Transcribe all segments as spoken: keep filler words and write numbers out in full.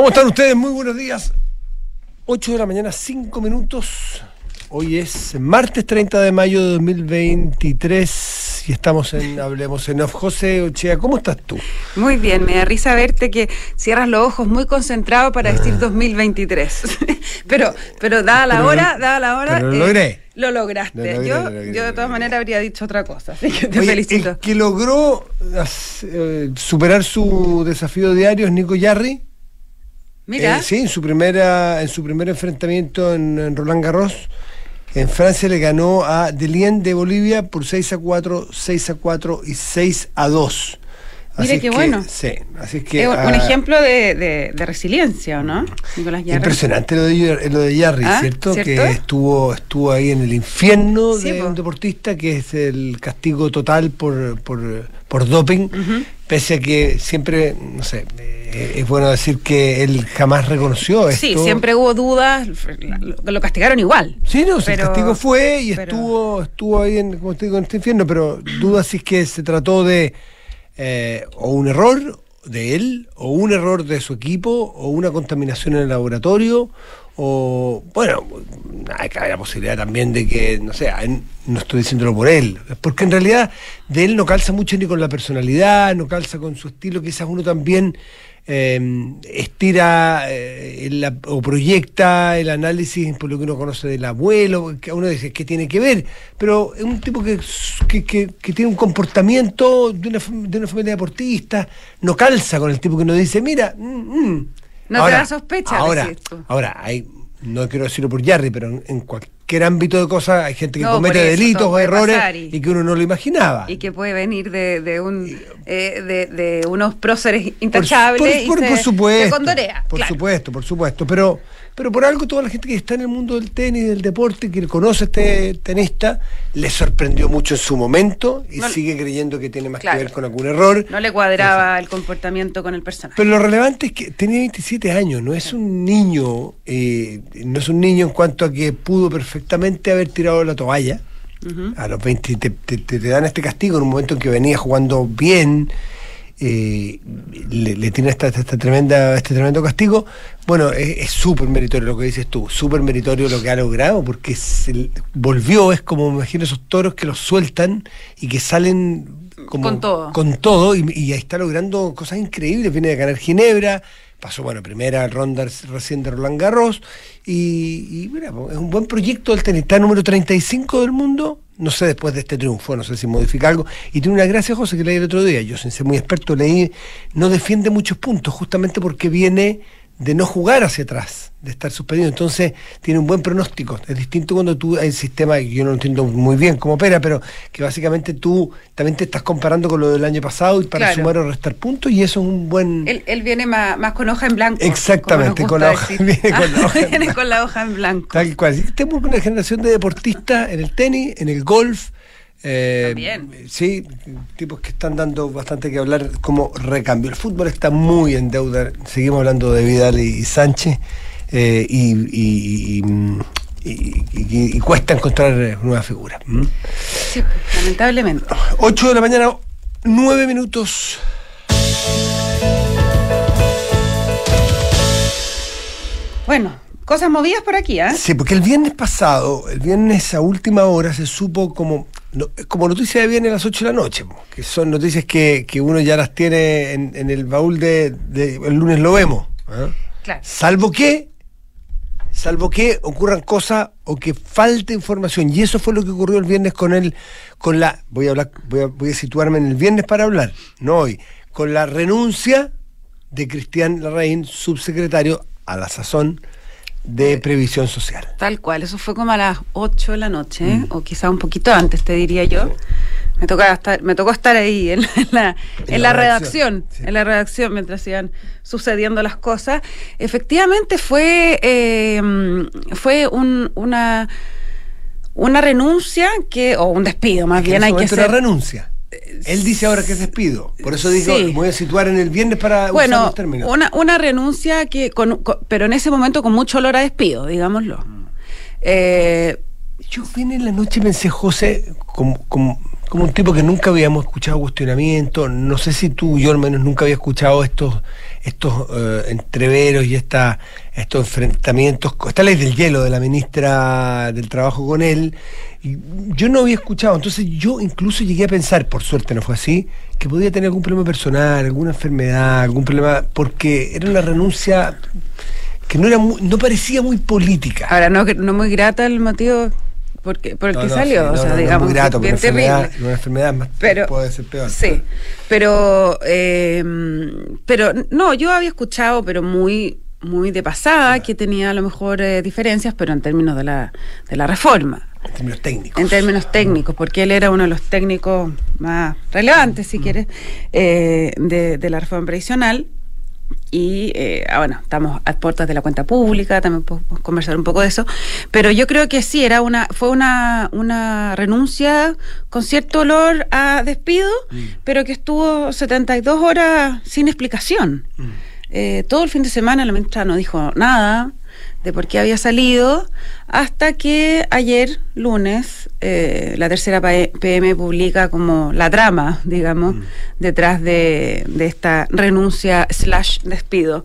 ¿Cómo están ustedes? Muy buenos días. ocho de la mañana, cinco minutos. Hoy es martes treinta de mayo de dos mil veintitrés y estamos en Hablemos en Off. José Ochea, ¿cómo estás tú? Muy bien, me da risa verte que cierras los ojos muy concentrado para decir dos mil veintitrés. pero, pero dada la Pero hora, lo- dada la hora... pero lo eh, logré. Lo lograste. Lo logré, yo, lo logré, yo de lo todas logré. maneras habría dicho otra cosa, así que te Oye, felicito. el que logró eh, superar su desafío diario es Nico Yarri. Mira, Eh, sí, en su primera, en su primer enfrentamiento en, en Roland Garros, en Francia le ganó a Delien de Bolivia por seis a cuatro, seis a cuatro y seis a dos. Mire Así qué es que, bueno. Sí, así es que es un, ah, un ejemplo de, de, de resiliencia, ¿o no, Nicolás Yarri? impresionante lo de, lo de Yarri, Ah, ¿cierto? ¿cierto? Que estuvo, estuvo ahí en el infierno Sí, de po. un deportista, que es el castigo total por, por, por doping, Ujú. pese a que siempre, no sé, eh, es bueno decir que él jamás reconoció esto. Sí, siempre hubo dudas, lo, lo castigaron igual. Sí, no, si el Pero- castigo fue y pero- estuvo estuvo ahí en, como te digo, en este infierno, pero duda si es que se trató de eh, o un error de él, o un error de su equipo, o una contaminación en el laboratorio, o bueno, hay cabe la posibilidad también de que, no sé, en- no estoy diciéndolo por él, porque en realidad de él no calza mucho ni con la personalidad, no calza con su estilo, quizás uno también eh, estira eh, la- o proyecta el análisis por lo que uno conoce del abuelo, que uno dice que tiene que ver, pero es un tipo que, que, que- que tiene un comportamiento de una, fam- de una familia deportista, no calza con el tipo que uno dice, mira, mm, mm. No te da sospecha, Ahora, decís tú. ahora hay, no quiero decirlo por Yarri, pero en, en cualquier ámbito de cosas hay gente que No, comete por eso, delitos todo o puede errores pasar y- y que uno no lo imaginaba. Y que puede venir de, de un eh, de, de unos próceres Por, intachables por- y por- se, por supuesto, se condorea. por claro. supuesto, por supuesto, pero pero por algo toda la gente que está en el mundo del tenis, del deporte, que conoce a este tenista, le sorprendió mucho en su momento y No- sigue creyendo que tiene más Claro. que ver con algún error. No le cuadraba el comportamiento con el personaje. Pero lo relevante es que tenía veintisiete años, no es un niño, eh, no es un niño en cuanto a que pudo perfectamente haber tirado la toalla. Ujú. A los veinte te, te- te- te dan este castigo en un momento en que venía jugando bien, eh, le, le tiene esta, esta tremenda, este tremendo castigo. Bueno, es es súper meritorio lo que dices tú, súper meritorio lo que ha logrado, porque se volvió, es como me imagino esos toros que los sueltan y que salen como Con todo. con todo, y, y ahí está logrando cosas increíbles. Viene de ganar Ginebra, pasó, bueno, primera ronda recién de Roland Garros, y, y mira, po, es un buen proyecto del tenis. Está número treinta y cinco del mundo, no sé después de este triunfo, no sé si modifica algo, y tiene una gracia, José, que leí el otro día, yo sin ser muy experto leí, no defiende muchos puntos, justamente porque viene de no jugar hacia atrás, de estar suspendido, entonces tiene un buen pronóstico. Es distinto cuando tú hay un sistema que yo no entiendo muy bien cómo opera, pero que básicamente tú también te estás comparando con lo del año pasado y para Claro. sumar o restar puntos, y eso es un buen... Él, él viene más, más con hoja en blanco. Exactamente, como con nos la gusta hoja- decir. viene con la hoja en Viene blanco. con la hoja en blanco. Tal cual. Tenemos una generación de deportistas en el tenis, en el golf. eh, También. Sí, tipos que están dando bastante que hablar como recambio. El fútbol está muy en deuda. Seguimos hablando de Vidal y, y Sánchez. eh, y, y- y- y- y- y cuesta encontrar nuevas figuras. ¿Mm? Sí, lamentablemente. ocho de la mañana, nueve minutos. Bueno, cosas movidas por aquí, ¿eh? Sí, porque el viernes pasado, el viernes a última hora, se supo como, no- como noticia de viernes a las ocho de la noche, po, que son noticias que, que uno ya las tiene en, en el baúl de, de- el lunes lo vemos. ¿Ah? Claro. Salvo que, salvo que ocurran cosas o que falte información. Y eso fue lo que ocurrió el viernes con el, con la, voy a hablar, voy a, voy a situarme en el viernes para hablar, no hoy, con la renuncia de Cristian Larraín, subsecretario a la sazón de Previsión Social. Tal cual, eso fue como a las ocho de la noche, Mm. ¿eh? O quizá un poquito antes, te diría yo. Me tocaba estar, me tocó estar ahí en, en la, en En la la redacción, redacción, sí. en la redacción mientras iban sucediendo las cosas. Efectivamente fue eh, fue un, una una renuncia que o un despido más Que bien en ese hay que momento ser. era renuncia. Él dice ahora que es despido. Por eso digo, Sí. me voy a situar en el viernes para usar Bueno, los términos. una, una renuncia que con, con- pero en ese momento con mucho olor a despido, digámoslo. Eh, Yo vine en la noche y pensé, José, como, como, como un tipo que nunca habíamos escuchado cuestionamiento. No sé si tú, yo al menos nunca había escuchado estos estos eh, entreveros y esta, estos enfrentamientos, esta ley del hielo de la ministra del Trabajo con él, y yo no había escuchado, entonces yo incluso llegué a pensar, por suerte no fue así, que podía tener algún problema personal, alguna enfermedad, algún problema, porque era una renuncia que no era muy, no parecía muy política. Ahora, no, no muy grata el motivo porque, por el no, que no, salió, sí, no, o sea, no, digamos, no muy grato, bien una enfermedad, terrible. una enfermedad más pero, puede ser peor. Sí, pero, eh, pero no, yo había escuchado, pero muy, muy de pasada, claro, que tenía a lo mejor eh, diferencias, pero en términos de la, de la reforma. En términos técnicos. En términos técnicos, porque él era uno de los técnicos más relevantes, si mm. quieres, eh, de, de la reforma previsional. Y eh, ah, bueno, estamos a puertas de la cuenta pública, también podemos conversar un poco de eso, pero yo creo que sí, era una, fue una, una renuncia con cierto olor a despido, mm. pero que estuvo setenta y dos horas sin explicación. Mm. Eh, todo el fin de semana la ministra no dijo nada de por qué había salido, hasta que ayer, lunes, eh, la tercera P M publica como la trama, digamos, mm. detrás de, de esta renuncia slash despido,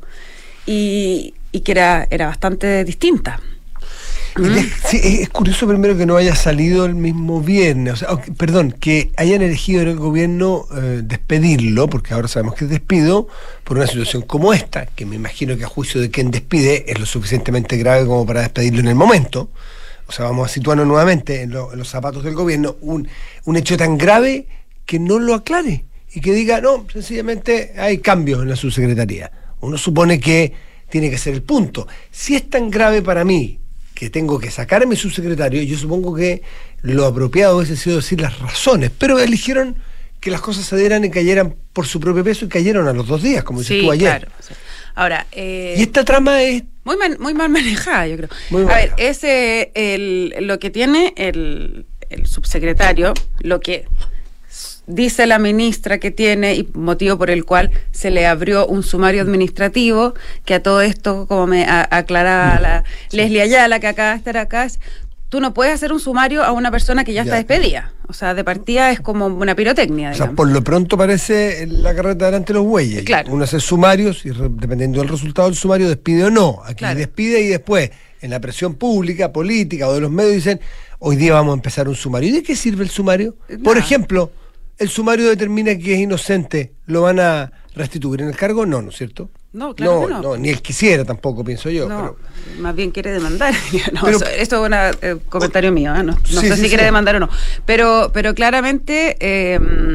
y, y que era, era bastante distinta. ¿Mm? Sí, es curioso primero que no haya salido el mismo viernes, o sea, okay, perdón, que hayan elegido en el gobierno eh, despedirlo, porque ahora sabemos que es despido, por una situación como esta, que me imagino que a juicio de quien despide es lo suficientemente grave como para despedirlo en el momento. O sea, vamos a situarnos nuevamente en, lo, en los zapatos del gobierno, un, un hecho tan grave que no lo aclare y que diga, no, sencillamente hay cambios en la subsecretaría. Uno supone que tiene que ser el punto. Si es tan grave para mí que tengo que sacar a mi subsecretario, yo supongo que lo apropiado hubiese sido decir las razones, pero eligieron que las cosas se dieran y cayeran por su propio peso, y cayeron a los dos días, como dices sí, tú ayer. Claro, sí. Ahora, eh, y esta trama es muy, man, muy mal manejada, yo creo. Muy a mal. ver, ese el, lo que tiene el, el subsecretario, lo que dice la ministra que tiene, y motivo por el cual se le abrió un sumario administrativo, que a todo esto, como me a, aclaraba la sí. Leslie Ayala, que acaba de estar acá, tú no puedes hacer un sumario a una persona que ya, ya está despedida. O sea, de partida es como una pirotecnia, o digamos. sea, por lo pronto parece la carreta delante de los bueyes. Claro. Uno hace sumarios y re, dependiendo del resultado del sumario despide o no. Aquí claro. despide y después, en la presión pública, política o de los medios, dicen, hoy día vamos a empezar un sumario. ¿Y de qué sirve el sumario? Nada. Por ejemplo, el sumario determina que es inocente, ¿lo van a restituir en el cargo? No, ¿no es cierto? No, claro no, que no. no. Ni él quisiera tampoco, pienso yo. No, pero... más bien quiere demandar. No, pero, eso, esto es un eh, comentario mío, ¿eh? No, no sí, sé sí, si sí. quiere demandar o no. Pero, pero claramente eh,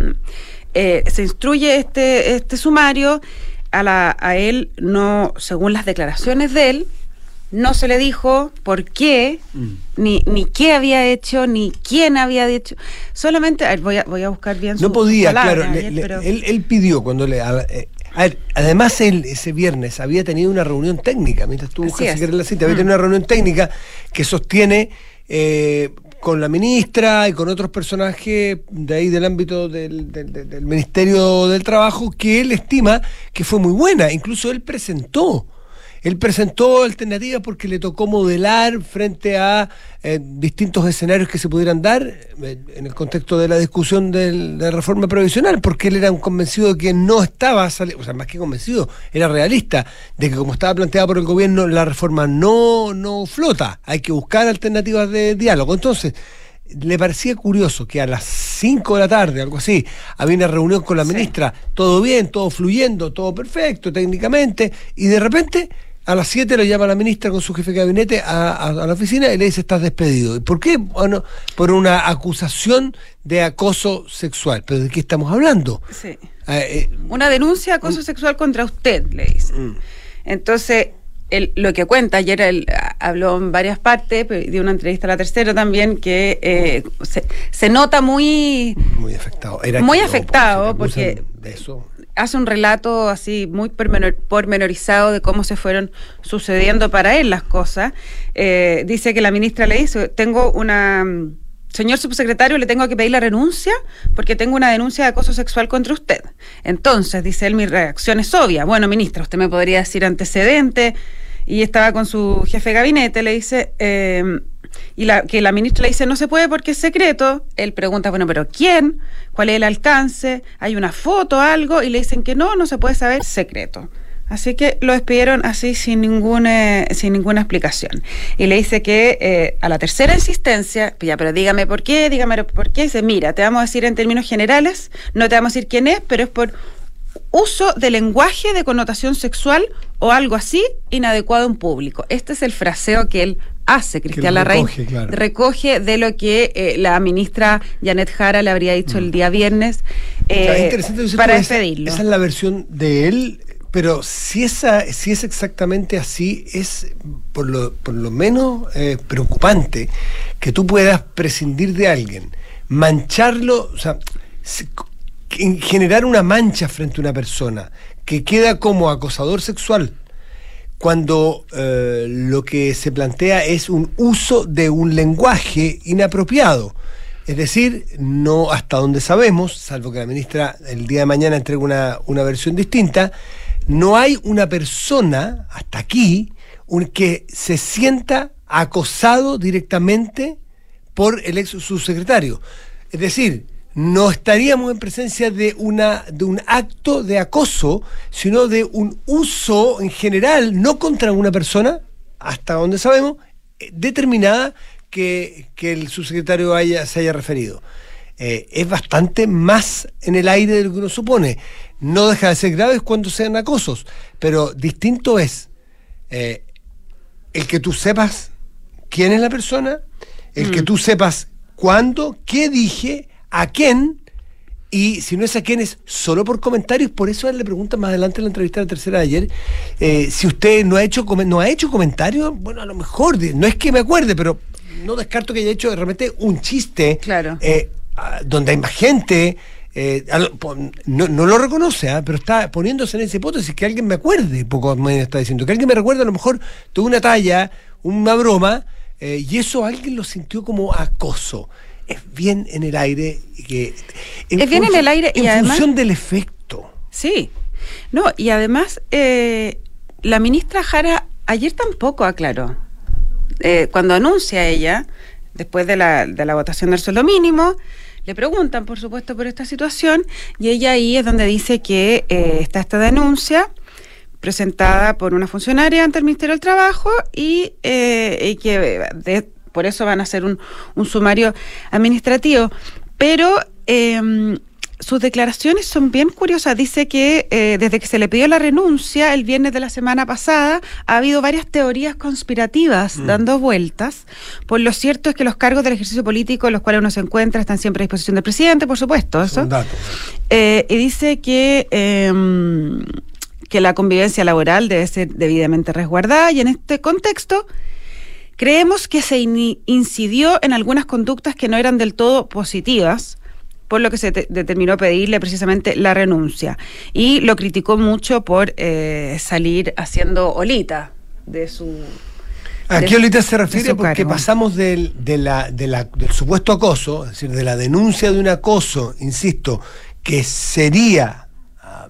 eh, se instruye este, este sumario, a, la, a él no, según las declaraciones de él, no se le dijo por qué, mm. ni, ni qué había hecho, ni quién había dicho. Solamente, a ver, voy, a, voy a buscar bien su No podía, palabras, claro. ayer, Le, pero... él, él pidió cuando le... A, eh, a ver, además él ese viernes había tenido una reunión técnica, mientras tú buscas si querés la cita, había mm. tenido una reunión técnica que sostiene eh, con la ministra y con otros personajes de ahí del ámbito del, del, del Ministerio del Trabajo, que él estima que fue muy buena. Incluso él presentó Él presentó alternativas porque le tocó modelar frente a eh, distintos escenarios que se pudieran dar eh, en el contexto de la discusión del, de la reforma previsional, porque él era un convencido de que no estaba, o sea, más que convencido, era realista, de que como estaba planteada por el gobierno, la reforma no, no flota, hay que buscar alternativas de diálogo. Entonces, le parecía curioso que a las cinco de la tarde, algo así, había una reunión con la ministra, sí. todo bien, todo fluyendo, todo perfecto técnicamente, y de repente a las siete lo llama la ministra con su jefe de gabinete a, a, a la oficina y le dice: estás despedido. ¿Y por qué? Bueno, por una acusación de acoso sexual. ¿Pero de qué estamos hablando? Sí. Eh, eh, una denuncia de acoso mm. sexual contra usted, le dice. Mm. Entonces, él, lo que cuenta, ayer él habló en varias partes, dio una entrevista a La Tercera también, que eh, se, se nota muy... Muy afectado. Era muy que, afectado, no, porque... porque de eso... hace un relato así muy pormenorizado de cómo se fueron sucediendo para él las cosas. Eh, dice que la ministra le dice: tengo una... Señor subsecretario, le tengo que pedir la renuncia porque tengo una denuncia de acoso sexual contra usted. Entonces, dice él, mi reacción es obvia. Bueno, ministra, usted me podría decir antecedentes. Y estaba con su jefe de gabinete, le dice... Eh, y la, que la ministra le dice: no se puede porque es secreto. Él pregunta: bueno, pero ¿quién? ¿Cuál es el alcance? ¿Hay una foto, algo? Y le dicen que no, no se puede saber, secreto. Así que lo despidieron así sin ninguna, sin ninguna explicación. Y le dice que eh, a la tercera insistencia, ya, pero dígame por qué, dígame por qué. Dice, mira, te vamos a decir en términos generales, no te vamos a decir quién es, pero es por uso de lenguaje de connotación sexual o algo así inadecuado en público. Este es el fraseo que él hace, Cristian Larraín, recoge, claro. recoge de lo que eh, la ministra Janet Jara le habría dicho mm. el día viernes eh, o sea, para despedirlo. Esa, esa es la versión de él. Pero si esa, si es exactamente así, es por lo, por lo menos eh, preocupante que tú puedas prescindir de alguien, mancharlo, o sea, generar una mancha frente a una persona que queda como acosador sexual, cuando eh, lo que se plantea es un uso de un lenguaje inapropiado. Es decir, no hasta donde sabemos, salvo que la ministra el día de mañana entregue una, una versión distinta, no hay una persona, hasta aquí, un, que se sienta acosado directamente por el ex subsecretario. Es decir, no estaríamos en presencia de, una, de un acto de acoso, sino de un uso en general, no contra una persona, hasta donde sabemos, determinada que, que el subsecretario haya, se haya referido. Eh, es bastante más en el aire de lo que uno supone. No deja de ser graves cuando sean acosos, pero distinto es eh, el que tú sepas quién es la persona, el mm. que tú sepas cuándo, qué dije, a quién, y si no es a quién es solo por comentarios. Por eso él le pregunta más adelante en la entrevista de la tercera de ayer, eh, si usted no ha hecho no ha hecho comentarios, bueno, a lo mejor, no es que me acuerde, pero no descarto que haya hecho de repente un chiste, claro. eh, donde hay más gente. Eh, no, no lo reconoce, ¿eh? Pero está poniéndose en esa hipótesis que alguien me acuerde, poco me está diciendo, que alguien me recuerde, a lo mejor tuvo una talla, una broma, eh, y eso alguien lo sintió como acoso. Es bien en el aire. Que, en es bien en el aire y en además... función del efecto. Sí. No, y además, eh, la ministra Jara ayer tampoco aclaró. Eh, cuando anuncia ella, después de la, de la votación del sueldo mínimo, le preguntan, por supuesto, por esta situación, y ella ahí es donde dice que eh, está esta denuncia presentada por una funcionaria ante el Ministerio del Trabajo y, eh, y que de, por eso van a hacer un, un sumario administrativo. Pero eh, sus declaraciones son bien curiosas. Dice que eh, desde que se le pidió la renuncia el viernes de la semana pasada ha habido varias teorías conspirativas mm. dando vueltas. Pues lo cierto es que los cargos del ejercicio político en los cuales uno se encuentra están siempre a disposición del presidente, por supuesto. Eso. Un dato. Eh, y dice que, eh, que la convivencia laboral debe ser debidamente resguardada, y en este contexto creemos que se in- incidió en algunas conductas que no eran del todo positivas, por lo que se te- determinó pedirle precisamente la renuncia. Y lo criticó mucho por eh, salir haciendo olita de su... ¿A qué olita se refiere? Porque cargo. pasamos del, de la, de la, del supuesto acoso, es decir, de la denuncia de un acoso, insisto, que sería, uh,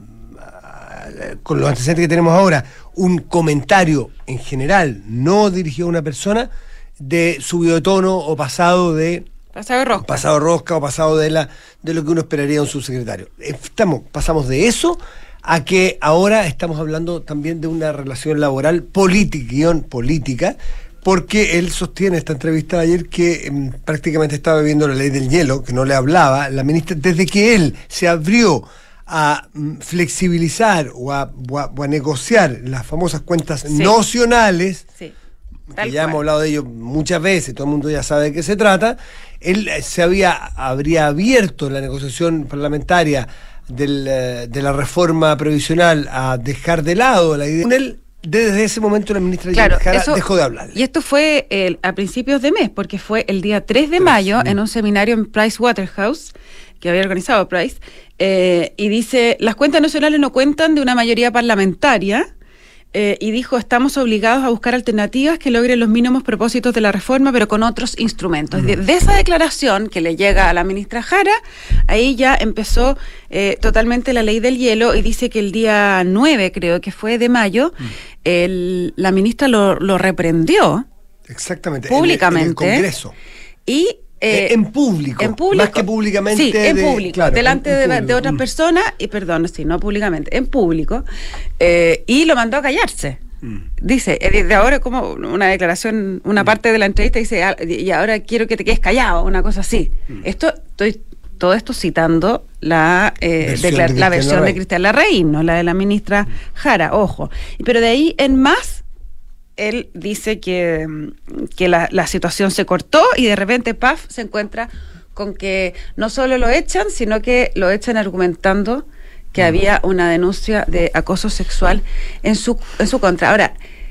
uh, con los antecedentes que tenemos ahora, un comentario en general, no dirigido a una persona, de subido de tono o pasado de... Pasado de rosca. Pasado rosca o pasado de la de lo que uno esperaría de un subsecretario. Estamos, pasamos de eso a que ahora estamos hablando también de una relación laboral política, guión política, porque él sostiene esta entrevista de ayer que mmm, prácticamente estaba viviendo la ley del hielo, que no le hablaba la ministra, desde que él se abrió a mm, flexibilizar o a, o, a, o a negociar las famosas cuentas sí. nocionales, sí. que ya cual. hemos hablado de ello muchas veces, todo el mundo ya sabe de qué se trata. Él se había habría abierto la negociación parlamentaria del, de la reforma previsional a dejar de lado la idea. Él, desde ese momento la ministra claro, Jara eso, dejó de hablar. Y esto fue el, a principios de mes, porque fue el día tres de mayo en un seminario en Price Waterhouse, que había organizado Price, eh, y dice, las cuentas nacionales no cuentan de una mayoría parlamentaria, Eh, y dijo, estamos obligados a buscar alternativas que logren los mínimos propósitos de la reforma, pero con otros instrumentos. De, de esa declaración que le llega a la ministra Jara, ahí ya empezó eh, totalmente la ley del hielo, y dice que el día nueve, creo que fue de mayo, mm. el, la ministra lo, lo reprendió. Exactamente, públicamente. En el, en el Congreso. Y Eh, en público, en público, más que públicamente. Sí, en de, público, claro, delante en, en de, público. de otras mm. personas, y perdón, sí, no públicamente, en público, eh, y lo mandó a callarse. Mm. Dice, eh, de ahora como una declaración, una mm. parte de la entrevista dice, ah, y ahora quiero que te quedes callado, una cosa así. Mm. Esto, estoy todo esto citando la, eh, versión, de, de la versión de Cristian Larraín, no la de la ministra mm. Jara, ojo. Pero de ahí en más, él dice que, que la, la situación se cortó y de repente, paf, se encuentra con que no solo lo echan, sino que lo echan argumentando que mm. había una denuncia de acoso sexual en su, en su contra. Ahora,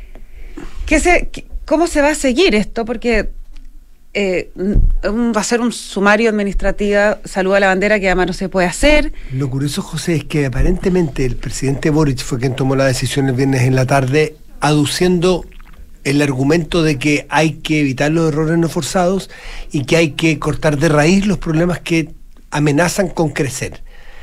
¿qué se, qué, ¿cómo se va a seguir esto? Porque eh, va a ser un sumario administrativo, saludo a la bandera, que además no se puede hacer. Lo curioso, José, es que aparentemente el presidente Boric fue quien tomó la decisión el viernes en la tarde, aduciendo el argumento de que hay que evitar los errores no forzados y que hay que cortar de raíz los problemas que amenazan con crecer.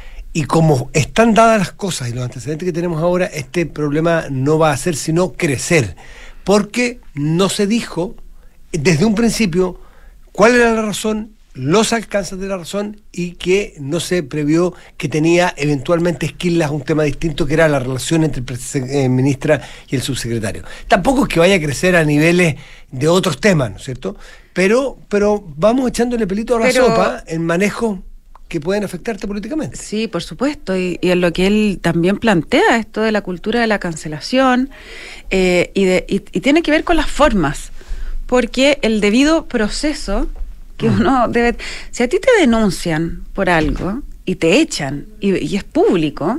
Y como están dadas las cosas y los antecedentes que tenemos ahora, este problema no va a ser sino crecer, porque no se dijo desde un principio cuál era la razón, los alcances de la razón, y que no se previó que tenía eventualmente esquilas un tema distinto, que era la relación entre el eh, ministra y el subsecretario. Tampoco es que vaya a crecer a niveles de otros temas, ¿no es cierto? Pero, pero vamos echándole pelito a la pero, sopa en manejos que pueden afectarte políticamente. Sí, por supuesto, y, y en lo que él también plantea, esto de la cultura de la cancelación, eh, y, de, y, y tiene que ver con las formas, porque el debido proceso que uno debe, si a ti te denuncian por algo y te echan y, y es público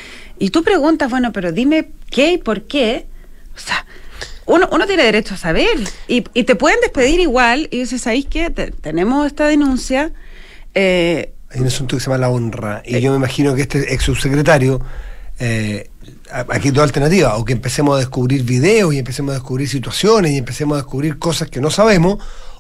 y tú preguntas, bueno, pero dime qué y por qué, o sea, uno, uno tiene derecho a saber y, y te pueden despedir igual y dices, ¿sabéis qué? Te, tenemos esta denuncia. Eh, Hay un asunto que se llama la honra y eh, yo me imagino que este ex subsecretario, eh, aquí hay dos alternativas, o que empecemos a descubrir videos y empecemos a descubrir situaciones y empecemos a descubrir cosas que no sabemos,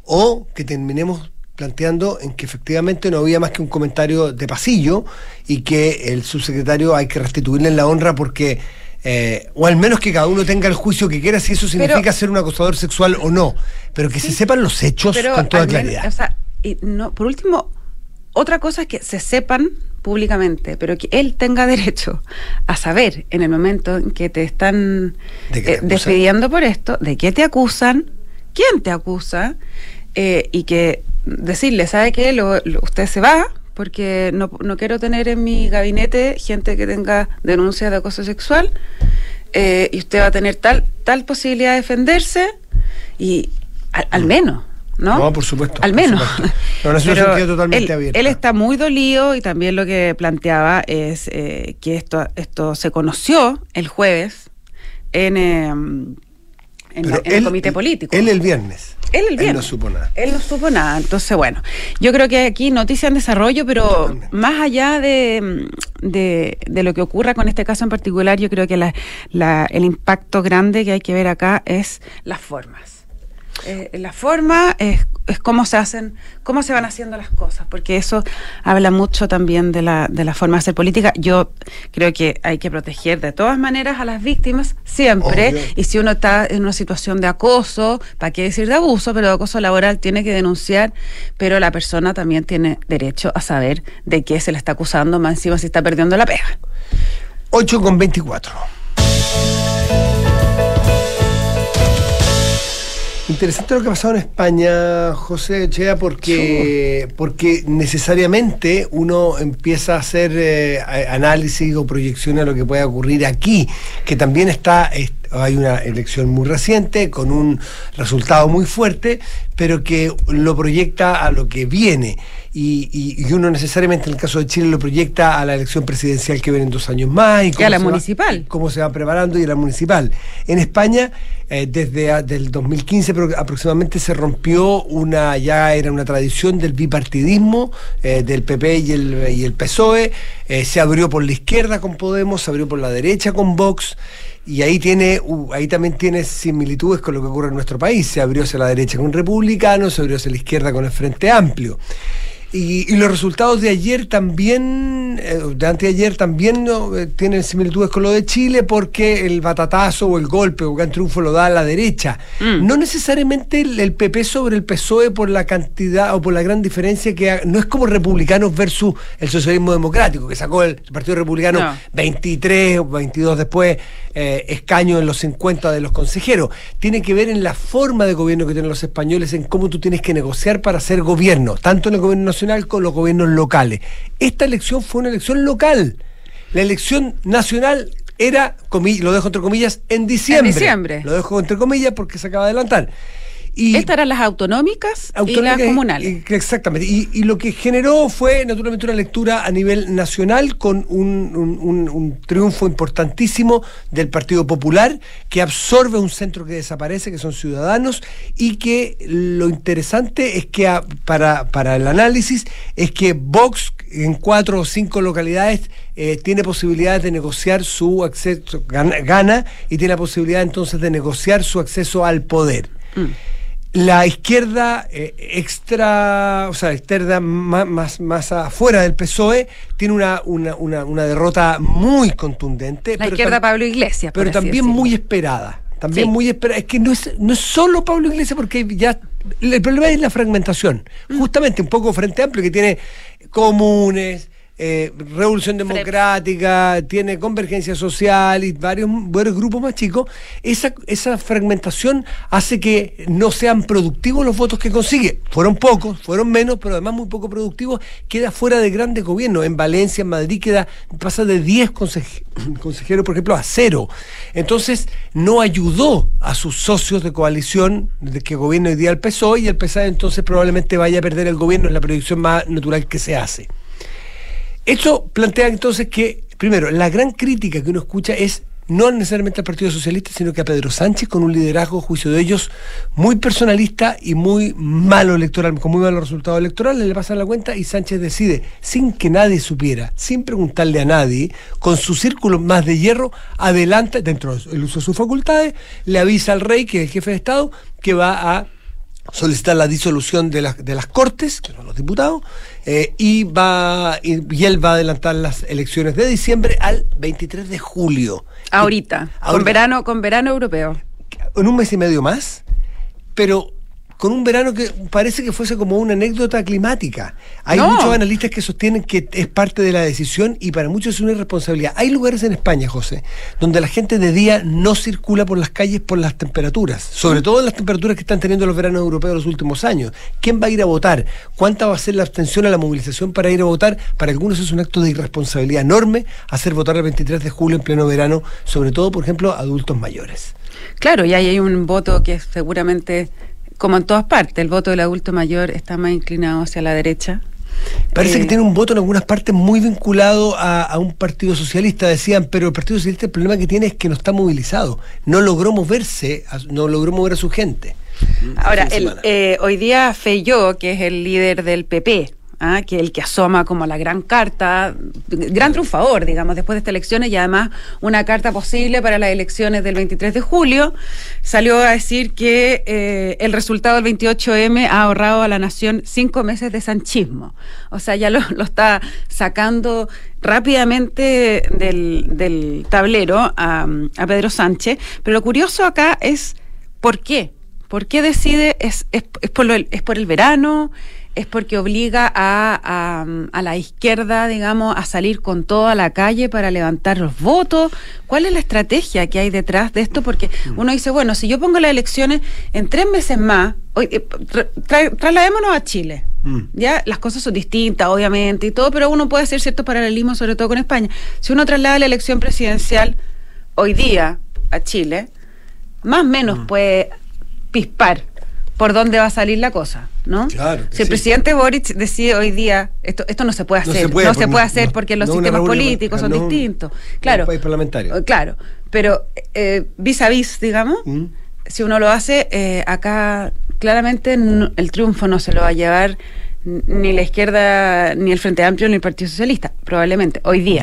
o que terminemos planteando en que efectivamente no había más que un comentario de pasillo y que el subsecretario hay que restituirle en la honra porque, eh, o al menos que cada uno tenga el juicio que quiera, si eso significa pero, ser un acosador sexual o no, pero que sí, se sepan los hechos con toda claridad. Menos, o sea, y no, por último, otra cosa es que se sepan públicamente, pero que él tenga derecho a saber en el momento en que te están ¿De eh, despidiendo por esto, de qué te acusan, quién te acusa, eh, y que decirle, ¿sabe qué? Lo, lo, usted se va porque no, no quiero tener en mi gabinete gente que tenga denuncias de acoso sexual, eh, y usted va a tener tal tal posibilidad de defenderse y al, al menos, ¿no? No, por supuesto. Al menos. No, una situación queda totalmente él, abierta. Él está muy dolido y también lo que planteaba es eh, que esto, esto se conoció el jueves en... Eh, En, la, en él, el comité político. Él el viernes. Él el viernes. Él no supo nada. Él no supo nada. Entonces, bueno, yo creo que aquí noticia en desarrollo, pero totalmente. Más allá de, de, de lo que ocurra con este caso en particular, yo creo que la, la, el impacto grande que hay que ver acá es las formas. Eh, la forma es, es cómo se hacen, cómo se van haciendo las cosas, porque eso habla mucho también de la, de la forma de hacer política. Yo creo que hay que proteger de todas maneras a las víctimas, siempre, Obvio. Y si uno está en una situación de acoso, para qué decir de abuso, pero de acoso laboral tiene que denunciar, pero la persona también tiene derecho a saber de qué se le está acusando, más encima si está perdiendo la pega. ocho con veinticuatro. Interesante lo que ha pasado en España, José Chea, porque, porque necesariamente uno empieza a hacer eh, análisis o proyección a lo que pueda ocurrir aquí, que también está, est- hay una elección muy reciente, con un resultado muy fuerte, pero que lo proyecta a lo que viene. Y, y, y uno necesariamente, en el caso de Chile, lo proyecta a la elección presidencial que viene en dos años más. Y, y a la municipal. Va, cómo se va preparando, y a la municipal. En España, eh, desde a, del dos mil quince pero aproximadamente se rompió una, ya era una tradición del bipartidismo, eh, del P P y el, y el P S O E. Eh, se abrió por la izquierda con Podemos, se abrió por la derecha con Vox. Y ahí tiene, uh, ahí también tiene similitudes con lo que ocurre en nuestro país. Se abrió hacia la derecha con Republicanos, se abrió hacia la izquierda con el Frente Amplio. Y, y los resultados de ayer también, eh, de anteayer también ¿no? eh, tienen similitudes con lo de Chile, porque el batatazo o el golpe o el gran triunfo lo da a la derecha. Mm. No necesariamente el, el P P sobre el P S O E por la cantidad o por la gran diferencia que ha, no es como Republicanos versus el socialismo democrático, que sacó el Partido Republicano no. veintitrés o veintidós después eh, escaños en los cincuenta de los consejeros. Tiene que ver en la forma de gobierno que tienen los españoles, en cómo tú tienes que negociar para hacer gobierno, tanto en el gobierno nacional con los gobiernos locales. Esta elección fue una elección local. La elección nacional era, lo dejo entre comillas, en diciembre. En diciembre. Lo dejo entre comillas porque se acaba de adelantar. Y estas eran las autonómicas, autonómicas y las comunales. Y, exactamente. Y, y lo que generó fue naturalmente una lectura a nivel nacional con un, un, un, un triunfo importantísimo del Partido Popular, que absorbe un centro que desaparece, que son Ciudadanos, y que lo interesante es que a, para, para el análisis es que Vox en cuatro o cinco localidades eh, tiene posibilidades de negociar su acceso, gana, gana y tiene la posibilidad entonces de negociar su acceso al poder. Mm. La izquierda eh, extra, o sea, la izquierda más, más, más afuera del P S O E tiene una, una, una, una derrota muy contundente. La pero izquierda tam- Pablo Iglesias. Pero también decirlo. muy esperada. También sí. muy esperada. Es que no es, no es solo Pablo Iglesias, porque ya el problema es la fragmentación. Mm. Justamente un poco Frente Amplio, que tiene comunes, Eh, Revolución Democrática, Frep. tiene Convergencia Social y varios, varios grupos más chicos. Esa, esa fragmentación hace que no sean productivos los votos que consigue. Fueron pocos, fueron menos, pero además muy poco productivos. Queda fuera de grandes gobiernos. En Valencia, en Madrid, queda pasa de diez consej- consejeros, por ejemplo, a cero. Entonces, no ayudó a sus socios de coalición de que gobierna hoy día el P S O E, y el P S O E entonces probablemente vaya a perder el gobierno. Es la predicción más natural que se hace. Esto plantea entonces que, primero, la gran crítica que uno escucha es no necesariamente al Partido Socialista, sino que a Pedro Sánchez, con un liderazgo, a juicio de ellos, muy personalista y muy malo electoral, con muy malos resultados electorales. Le pasan la cuenta y Sánchez decide, sin que nadie supiera, sin preguntarle a nadie, con su círculo más de hierro, adelanta, dentro del uso de sus facultades, le avisa al rey, que es el jefe de Estado, que va a solicitar la disolución de las, de las Cortes, que son los diputados, eh, y va y, y él va a adelantar las elecciones de diciembre al veintitrés de julio. Ahorita, que, con verano, con verano europeo. En un mes y medio más, pero con un verano que parece que fuese como una anécdota climática. Hay no. muchos analistas que sostienen que es parte de la decisión, y para muchos es una irresponsabilidad. Hay lugares en España, José, donde la gente de día no circula por las calles por las temperaturas, sobre todo en las temperaturas que están teniendo los veranos europeos los últimos años. ¿Quién va a ir a votar? ¿Cuánta va a ser la abstención a la movilización para ir a votar? Para algunos es un acto de irresponsabilidad enorme hacer votar el veintitrés de julio en pleno verano, sobre todo, por ejemplo, adultos mayores. Claro, y ahí hay un voto que seguramente, como en todas partes, el voto del adulto mayor está más inclinado hacia la derecha. Parece eh, que tiene un voto en algunas partes muy vinculado a, a un partido socialista, decían, pero el Partido Socialista el problema que tiene es que no está movilizado, no logró moverse, no logró mover a su gente. Ahora, el, eh, hoy día Feijóo, que es el líder del P P, ¿ah? que el que asoma como la gran carta, gran triunfador, digamos, después de estas elecciones, y además una carta posible para las elecciones del veintitrés de julio, salió a decir que eh, el resultado del veintiocho eme ha ahorrado a la nación cinco meses de sanchismo. O sea, ya lo, lo está sacando rápidamente del, del tablero a, a Pedro Sánchez. Pero lo curioso acá es ¿por qué? ¿Por qué decide? ¿Es, es, es, por, lo, es por el verano? ¿Es porque obliga a, a, a la izquierda, digamos, a salir con todo a la calle para levantar los votos? ¿Cuál es la estrategia que hay detrás de esto? Porque uno dice, bueno, si yo pongo las elecciones en tres meses más, hoy, tra, tra, trasladémonos a Chile. Mm. Ya las cosas son distintas, obviamente, y todo, pero uno puede hacer ciertos paralelismos, sobre todo con España. Si uno traslada la elección presidencial hoy día a Chile, más o menos mm. puede pispar por dónde va a salir la cosa, ¿no? Claro si el sí. presidente Boric decide hoy día, esto esto no se puede hacer, no se puede, no se puede no, hacer porque no, los no sistemas políticos son no, distintos. Claro. Un país parlamentario. Claro, pero eh, vis a vis, digamos, mm. si uno lo hace, eh, acá claramente no, el triunfo no se lo va a llevar ni la izquierda, ni el Frente Amplio, ni el Partido Socialista, probablemente, hoy día.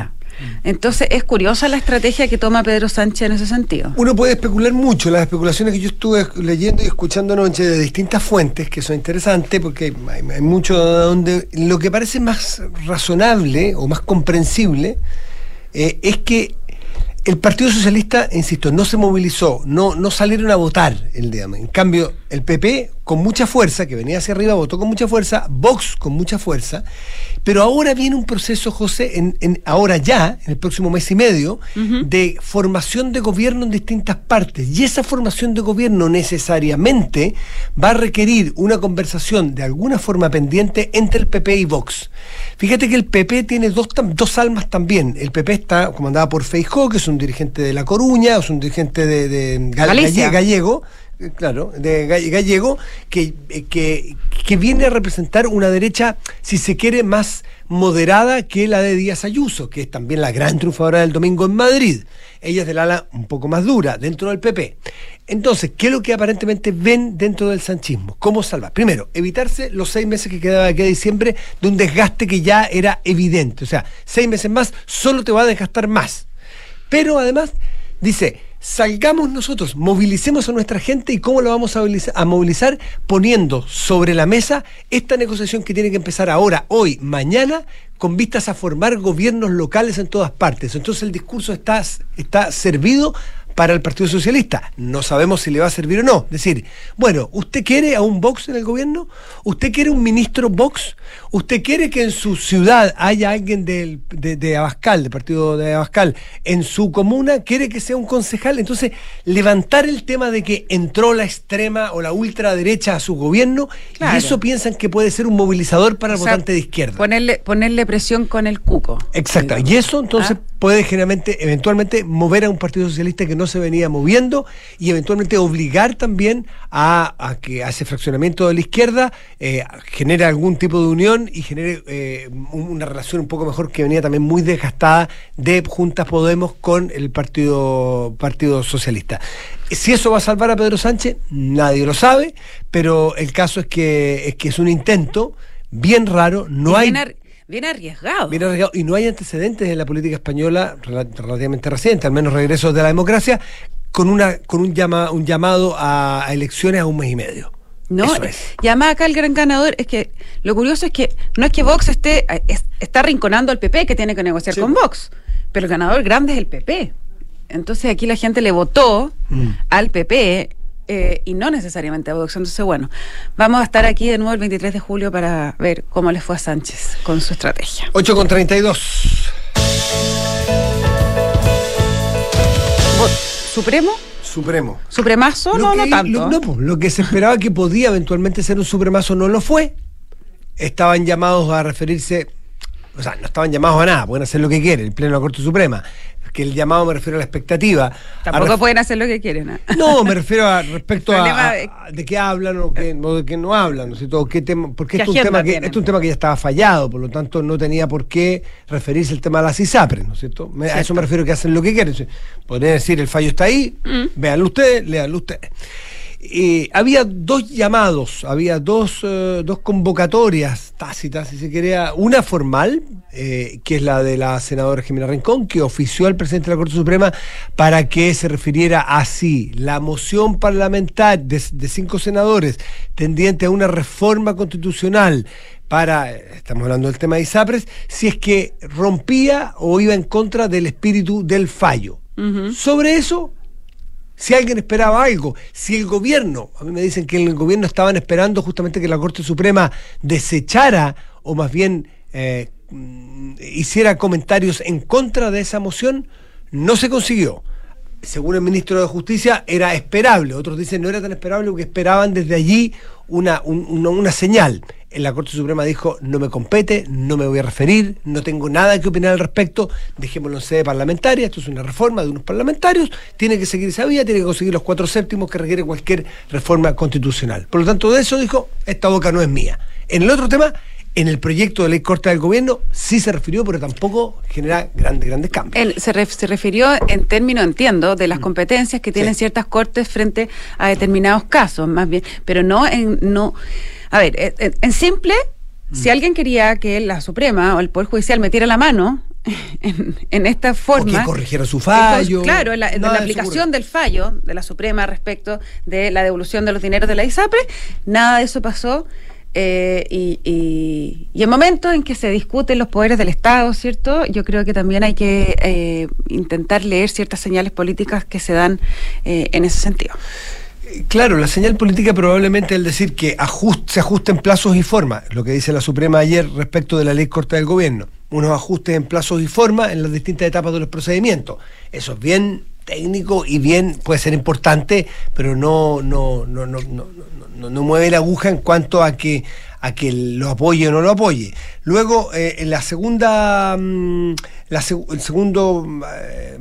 Entonces es curiosa la estrategia que toma Pedro Sánchez en ese sentido. Uno puede especular mucho, las especulaciones que yo estuve leyendo y escuchando anoche de distintas fuentes, que son interesantes, porque hay, hay mucho donde lo que parece más razonable o más comprensible eh, es que el Partido Socialista, insisto, no se movilizó, no, no salieron a votar el día de mañana. En cambio, el P P, con mucha fuerza, que venía hacia arriba, votó con mucha fuerza, Vox con mucha fuerza, pero ahora viene un proceso, José, en, en, ahora ya, en el próximo mes y medio, uh-huh. de formación de gobierno en distintas partes. Y esa formación de gobierno necesariamente va a requerir una conversación de alguna forma pendiente entre el P P y Vox. Fíjate que el P P tiene dos, dos almas también. El P P está comandado por Feijóo, que es un dirigente de La Coruña, es un dirigente de, de Galicia. Gallego, claro, de Gallego, que, que, que viene a representar una derecha, si se quiere, más moderada que la de Díaz Ayuso, que es también la gran triunfadora del domingo en Madrid. Ella es del ala un poco más dura, dentro del P P. Entonces, ¿qué es lo que aparentemente ven dentro del sanchismo? ¿Cómo salvar? Primero, evitarse los seis meses que quedaba de aquí a diciembre de un desgaste que ya era evidente. O sea, seis meses más solo te va a desgastar más. Pero además, dice, salgamos nosotros, movilicemos a nuestra gente. ¿Y cómo lo vamos a movilizar? A movilizar poniendo sobre la mesa esta negociación que tiene que empezar ahora, hoy, mañana, con vistas a formar gobiernos locales en todas partes. Entonces el discurso está, está servido para el Partido Socialista. No sabemos si le va a servir o no. Es decir, bueno, ¿usted quiere a un Vox en el gobierno? ¿Usted quiere un ministro Vox? ¿Usted quiere que en su ciudad haya alguien del, de, de Abascal, del partido de Abascal, en su comuna? ¿Quiere que sea un concejal? Entonces, levantar el tema de que entró la extrema o la ultraderecha a su gobierno, claro. Y eso piensan que puede ser un movilizador para el o votante sea, de izquierda. Ponerle, ponerle presión con el cuco. Exacto. Digamos. Y eso entonces ¿Ah? puede generalmente, eventualmente, mover a un Partido Socialista que no se venía moviendo y eventualmente obligar también a, a que a ese fraccionamiento de la izquierda eh, genere algún tipo de unión y genere eh, una relación un poco mejor, que venía también muy desgastada de Juntas Podemos con el Partido, Partido Socialista. Si eso va a salvar a Pedro Sánchez, nadie lo sabe, pero el caso es que es, que es un intento bien raro, no hay... Bien arriesgado. Bien arriesgado. Y no hay antecedentes en la política española relativamente reciente, al menos regresos de la democracia, con una con un, llama, un llamado a, a elecciones a un mes y medio. No, y además acá el gran ganador es que lo curioso es que no es que Vox esté es, está arrinconando al P P, que tiene que negociar sí. con Vox, pero el ganador grande es el P P. Entonces aquí la gente le votó mm. al P P Eh, y no necesariamente a Vox. Entonces, bueno, vamos a estar aquí de nuevo el veintitrés de julio para ver cómo le fue a Sánchez con su estrategia. ocho con treinta y dos. ¿Supremo? Supremo. ¿Supremazo? Lo no, que, no tanto. Lo, no, pues, lo que se esperaba que podía eventualmente ser un supremazo no lo fue. Estaban llamados a referirse, o sea, no estaban llamados a nada, pueden hacer lo que quieren, el Pleno de la Corte Suprema. Que el llamado me refiero a la expectativa. Tampoco ref... pueden hacer lo que quieren. ¿eh? No, me refiero a respecto a, a, a de qué hablan o, qué, o de qué no hablan, ¿no es cierto? ¿Qué tema? Porque esto es, un tema que, esto es un tema que ya estaba fallado, por lo tanto no tenía por qué referirse el tema de las ISAPRES, ¿no es cierto? Me, cierto. A eso me refiero, que hacen lo que quieren. Podrían decir, el fallo está ahí, mm. véanlo ustedes, léanlo ustedes. Eh, había dos llamados, había dos, eh, dos convocatorias tácitas, si se quería, una formal, eh, que es la de la senadora Jimena Rincón, que ofició al presidente de la Corte Suprema para que se refiriera así: la moción parlamentaria de, de cinco senadores tendiente a una reforma constitucional para, estamos hablando del tema de ISAPRES, si es que rompía o iba en contra del espíritu del fallo. Uh-huh. Sobre eso, si alguien esperaba algo, si el gobierno, a mí me dicen que el gobierno estaban esperando justamente que la Corte Suprema desechara, o más bien eh, hiciera comentarios en contra de esa moción, no se consiguió. Según el ministro de Justicia, era esperable. Otros dicen no era tan esperable porque esperaban desde allí una, un, una, una señal. En la Corte Suprema dijo, no me compete, no me voy a referir, no tengo nada que opinar al respecto, dejémoslo en sede parlamentaria, esto es una reforma de unos parlamentarios, tiene que seguir esa vía, tiene que conseguir los cuatro séptimos que requiere cualquier reforma constitucional. Por lo tanto, de eso dijo, esta boca no es mía. En el otro tema, en el proyecto de ley corta del gobierno, sí se refirió, pero tampoco genera grandes, grandes cambios. Él se, ref, se refirió en términos, entiendo, de las competencias que tienen sí. ciertas cortes frente a determinados casos, más bien, pero no en... no A ver, en, en simple, mm. si alguien quería que la Suprema o el Poder Judicial metiera la mano en, en esta forma. O que corrigiera su fallo. Entonces, claro, la, de la aplicación del fallo de la Suprema respecto de la devolución de los dineros de la ISAPRE, nada de eso pasó. Eh, y, y, y en momentos en que se discuten los poderes del Estado, ¿cierto? Yo creo que también hay que eh, intentar leer ciertas señales políticas que se dan eh, en ese sentido. Claro, la señal política probablemente es el decir que ajust, se ajusten plazos y formas, lo que dice la Suprema ayer respecto de la ley corta del gobierno, unos ajustes en plazos y formas en las distintas etapas de los procedimientos. Eso es bien técnico y bien puede ser importante, pero no no no no no, no, no mueve la aguja en cuanto a que a que lo apoye o no lo apoye. Luego, eh, en la segunda mmm, la seg- el segundo eh,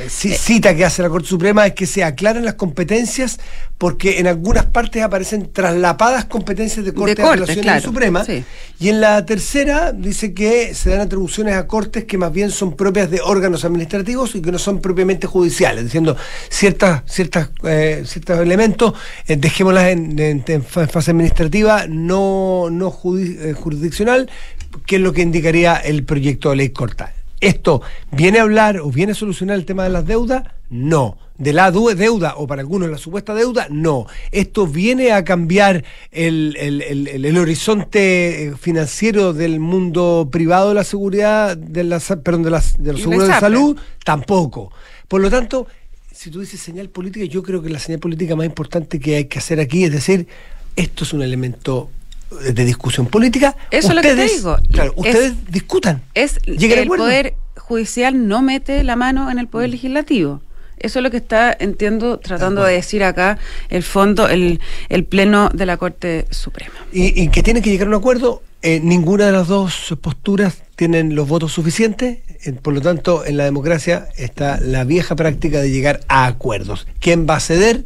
cita que hace la Corte Suprema es que se aclaren las competencias, porque en algunas partes aparecen traslapadas competencias de Corte de, corte, de Apelaciones claro, Suprema, sí. Y en la tercera dice que se dan atribuciones a Cortes que más bien son propias de órganos administrativos y que no son propiamente judiciales, diciendo ciertas ciertas eh, ciertos elementos, eh, dejémoslas en, en, en fase administrativa, no no jurisdiccional, que es lo que indicaría el proyecto de ley corta. ¿Esto viene a hablar o viene a solucionar el tema de las deudas? No. ¿De la deuda o para algunos la supuesta deuda? No. ¿Esto viene a cambiar el, el, el, el, el horizonte financiero del mundo privado de la seguridad, de la, perdón, de, las, de los seguros de salud? Tampoco. Por lo tanto, si tú dices señal política, yo creo que la señal política más importante que hay que hacer aquí es decir, esto es un elemento de discusión política. Eso ustedes, es lo que te digo. Claro, ustedes es, discutan. Es el Poder Judicial no mete la mano en el Poder Legislativo. Eso es lo que está, entiendo, tratando de decir acá el fondo, el, el Pleno de la Corte Suprema. Y, y que tienen que llegar a un acuerdo. Eh, ninguna de las dos posturas tienen los votos suficientes. Eh, por lo tanto, en la democracia está la vieja práctica de llegar a acuerdos. ¿Quién va a ceder?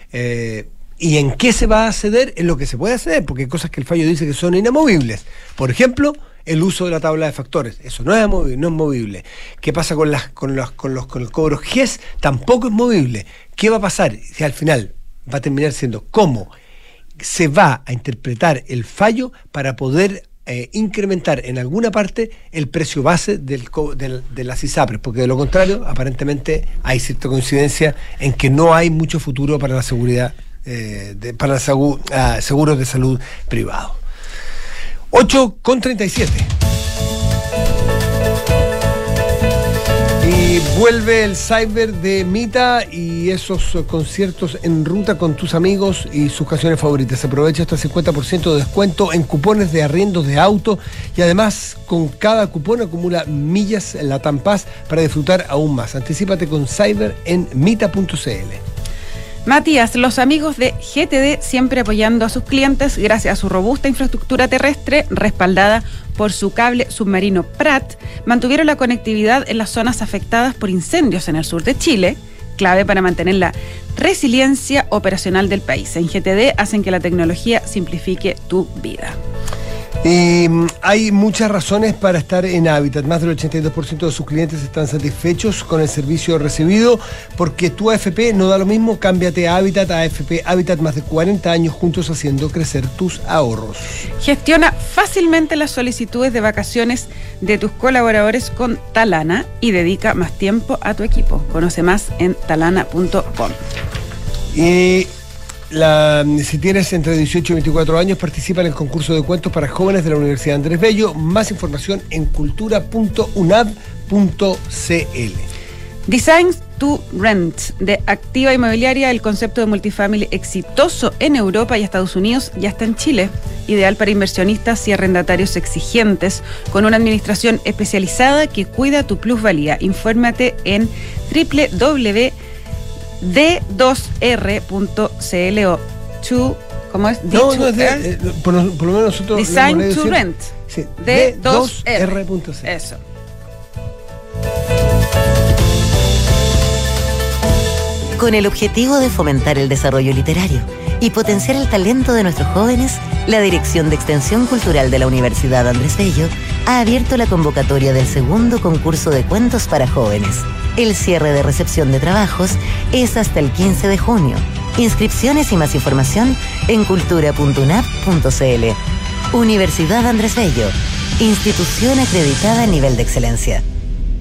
Eh, ¿Y en qué se va a ceder? En lo que se puede ceder, porque hay cosas que el fallo dice que son inamovibles. Por ejemplo, el uso de la tabla de factores. Eso no es movible. No es movible. ¿Qué pasa con las con los con los con el cobro G E S? Tampoco es movible. ¿Qué va a pasar? Si al final va a terminar siendo cómo se va a interpretar el fallo para poder eh, incrementar en alguna parte el precio base del, del, de las ISAPRES, porque de lo contrario, aparentemente hay cierta coincidencia en que no hay mucho futuro para la seguridad. Eh, de, para segu, uh, seguros de salud privados. ocho con treinta y siete. Y vuelve el Cyber de Mita y esos uh, conciertos en ruta con tus amigos y sus canciones favoritas. Aprovecha hasta cincuenta por ciento de descuento en cupones de arriendos de auto y además con cada cupón acumula millas en la Tampaz para disfrutar aún más. Anticípate con Cyber en mita punto c l. Matías, los amigos de G T D siempre apoyando a sus clientes gracias a su robusta infraestructura terrestre respaldada por su cable submarino Prat, mantuvieron la conectividad en las zonas afectadas por incendios en el sur de Chile, clave para mantener la resiliencia operacional del país. En G T D hacen que la tecnología simplifique tu vida. Y hay muchas razones para estar en Habitat. Más del ochenta y dos por ciento de sus clientes están satisfechos con el servicio recibido, porque tu A F P no da lo mismo. Cámbiate a Habitat, A F P Habitat, más de cuarenta años juntos haciendo crecer tus ahorros. Gestiona fácilmente las solicitudes de vacaciones de tus colaboradores con Talana y dedica más tiempo a tu equipo. Conoce más en talana punto com. Y La, si tienes entre dieciocho y veinticuatro años, participa en el concurso de cuentos para jóvenes de la Universidad Andrés Bello. Más información en cultura punto unab punto c l. Designs to Rent de Activa Inmobiliaria, el concepto de multifamily exitoso en Europa y Estados Unidos, ya está en Chile. Ideal para inversionistas y arrendatarios exigentes, con una administración especializada que cuida tu plusvalía. Infórmate en doble u doble u doble u punto d dos r punto c l o. To, ¿cómo es? No, no es de, eh, por, por lo menos nosotros Design to decir, Rent. Sí, D dos R. Eso. Con el objetivo de fomentar el desarrollo literario y potenciar el talento de nuestros jóvenes, la Dirección de Extensión Cultural de la Universidad Andrés Bello ha abierto la convocatoria del segundo concurso de cuentos para jóvenes. El cierre de recepción de trabajos es hasta el quince de junio. Inscripciones y más información en cultura punto unab punto c l. Universidad Andrés Bello, institución acreditada a nivel de excelencia.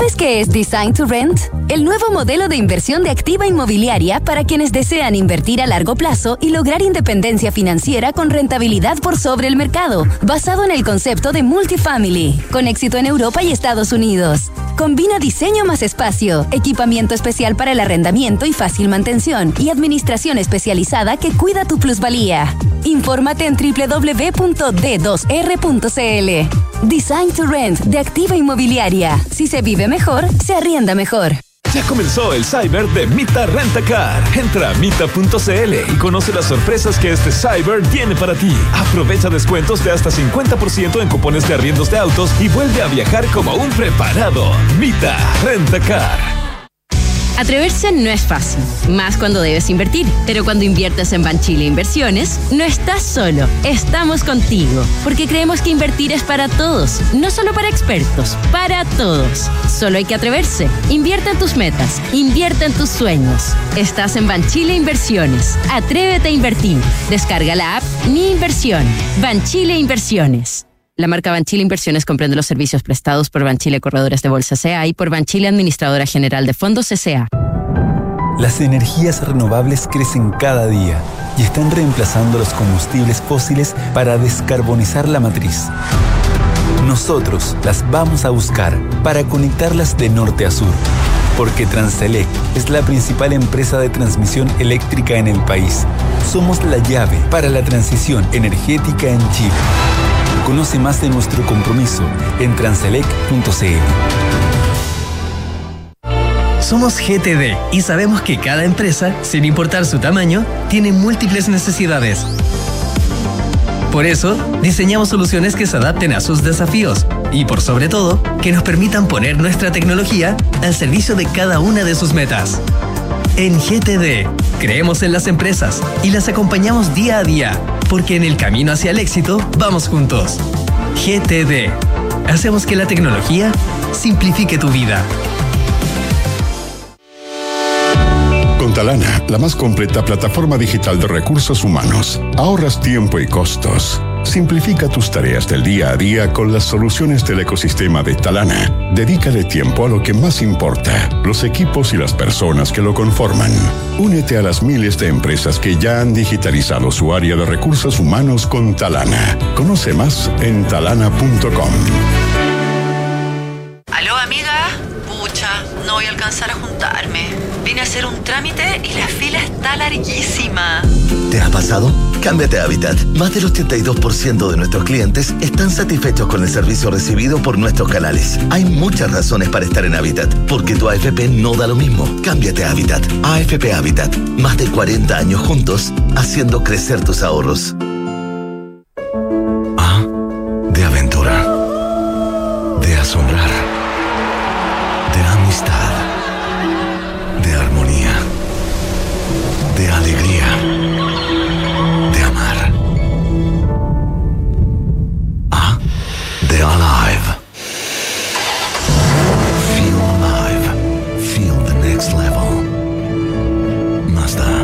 ¿Sabes qué es Design to Rent? El nuevo modelo de inversión de activa inmobiliaria para quienes desean invertir a largo plazo y lograr independencia financiera con rentabilidad por sobre el mercado, basado en el concepto de multifamily, con éxito en Europa y Estados Unidos. Combina diseño más espacio, equipamiento especial para el arrendamiento y fácil mantención, y administración especializada que cuida tu plusvalía. Infórmate en doble u doble u doble u punto d dos r punto c l. Design to Rent de Activa Inmobiliaria. Si se vive mejor, se arrienda mejor. Ya comenzó el Cyber de Mita Rentacar. Entra a mita punto c l y conoce las sorpresas que este Cyber tiene para ti. Aprovecha descuentos de hasta cincuenta por ciento en cupones de arriendos de autos y vuelve a viajar como un preparado. Mita Rentacar. Atreverse no es fácil, más cuando debes invertir. Pero cuando inviertes en Banchile Inversiones, no estás solo, estamos contigo. Porque creemos que invertir es para todos, no solo para expertos, para todos. Solo hay que atreverse. Invierte en tus metas, invierte en tus sueños. Estás en Banchile Inversiones. Atrévete a invertir. Descarga la app Mi Inversión. Banchile Inversiones. La marca Banchile Inversiones comprende los servicios prestados por Banchile Corredores de Bolsa S A y por Banchile Administradora General de Fondos S A. Las energías renovables crecen cada día y están reemplazando los combustibles fósiles para descarbonizar la matriz. Nosotros las vamos a buscar para conectarlas de norte a sur, porque Transelec es la principal empresa de transmisión eléctrica en el país. Somos la llave para la transición energética en Chile. Conoce más de nuestro compromiso en transelec punto c l. Somos G T D y sabemos que cada empresa, sin importar su tamaño, tiene múltiples necesidades. Por eso, diseñamos soluciones que se adapten a sus desafíos y, por sobre todo, que nos permitan poner nuestra tecnología al servicio de cada una de sus metas. En G T D, creemos en las empresas y las acompañamos día a día, porque en el camino hacia el éxito vamos juntos. G T D. Hacemos que la tecnología simplifique tu vida. Con Talana, la más completa plataforma digital de recursos humanos, ahorras tiempo y costos. Simplifica tus tareas del día a día con las soluciones del ecosistema de Talana. Dedícale tiempo a lo que más importa, los equipos y las personas que lo conforman. Únete a las miles de empresas que ya han digitalizado su área de recursos humanos con Talana. Conoce más en talana punto com. ¿Aló, amiga? Pucha, no voy a alcanzar a juntarme. Vine a hacer un trámite y la fila está larguísima. ¿Te ha pasado? Cámbiate a Habitat. Más del ochenta y dos por ciento de nuestros clientes están satisfechos con el servicio recibido por nuestros canales. Hay muchas razones para estar en Habitat, porque tu A F P no da lo mismo. Cámbiate a Habitat. A F P Habitat. Más de cuarenta años juntos, haciendo crecer tus ahorros. A de aventura. De asombrar. De amistad. De armonía. De alegría. De amar. A de alive. Feel alive. Feel the next level. Mazda.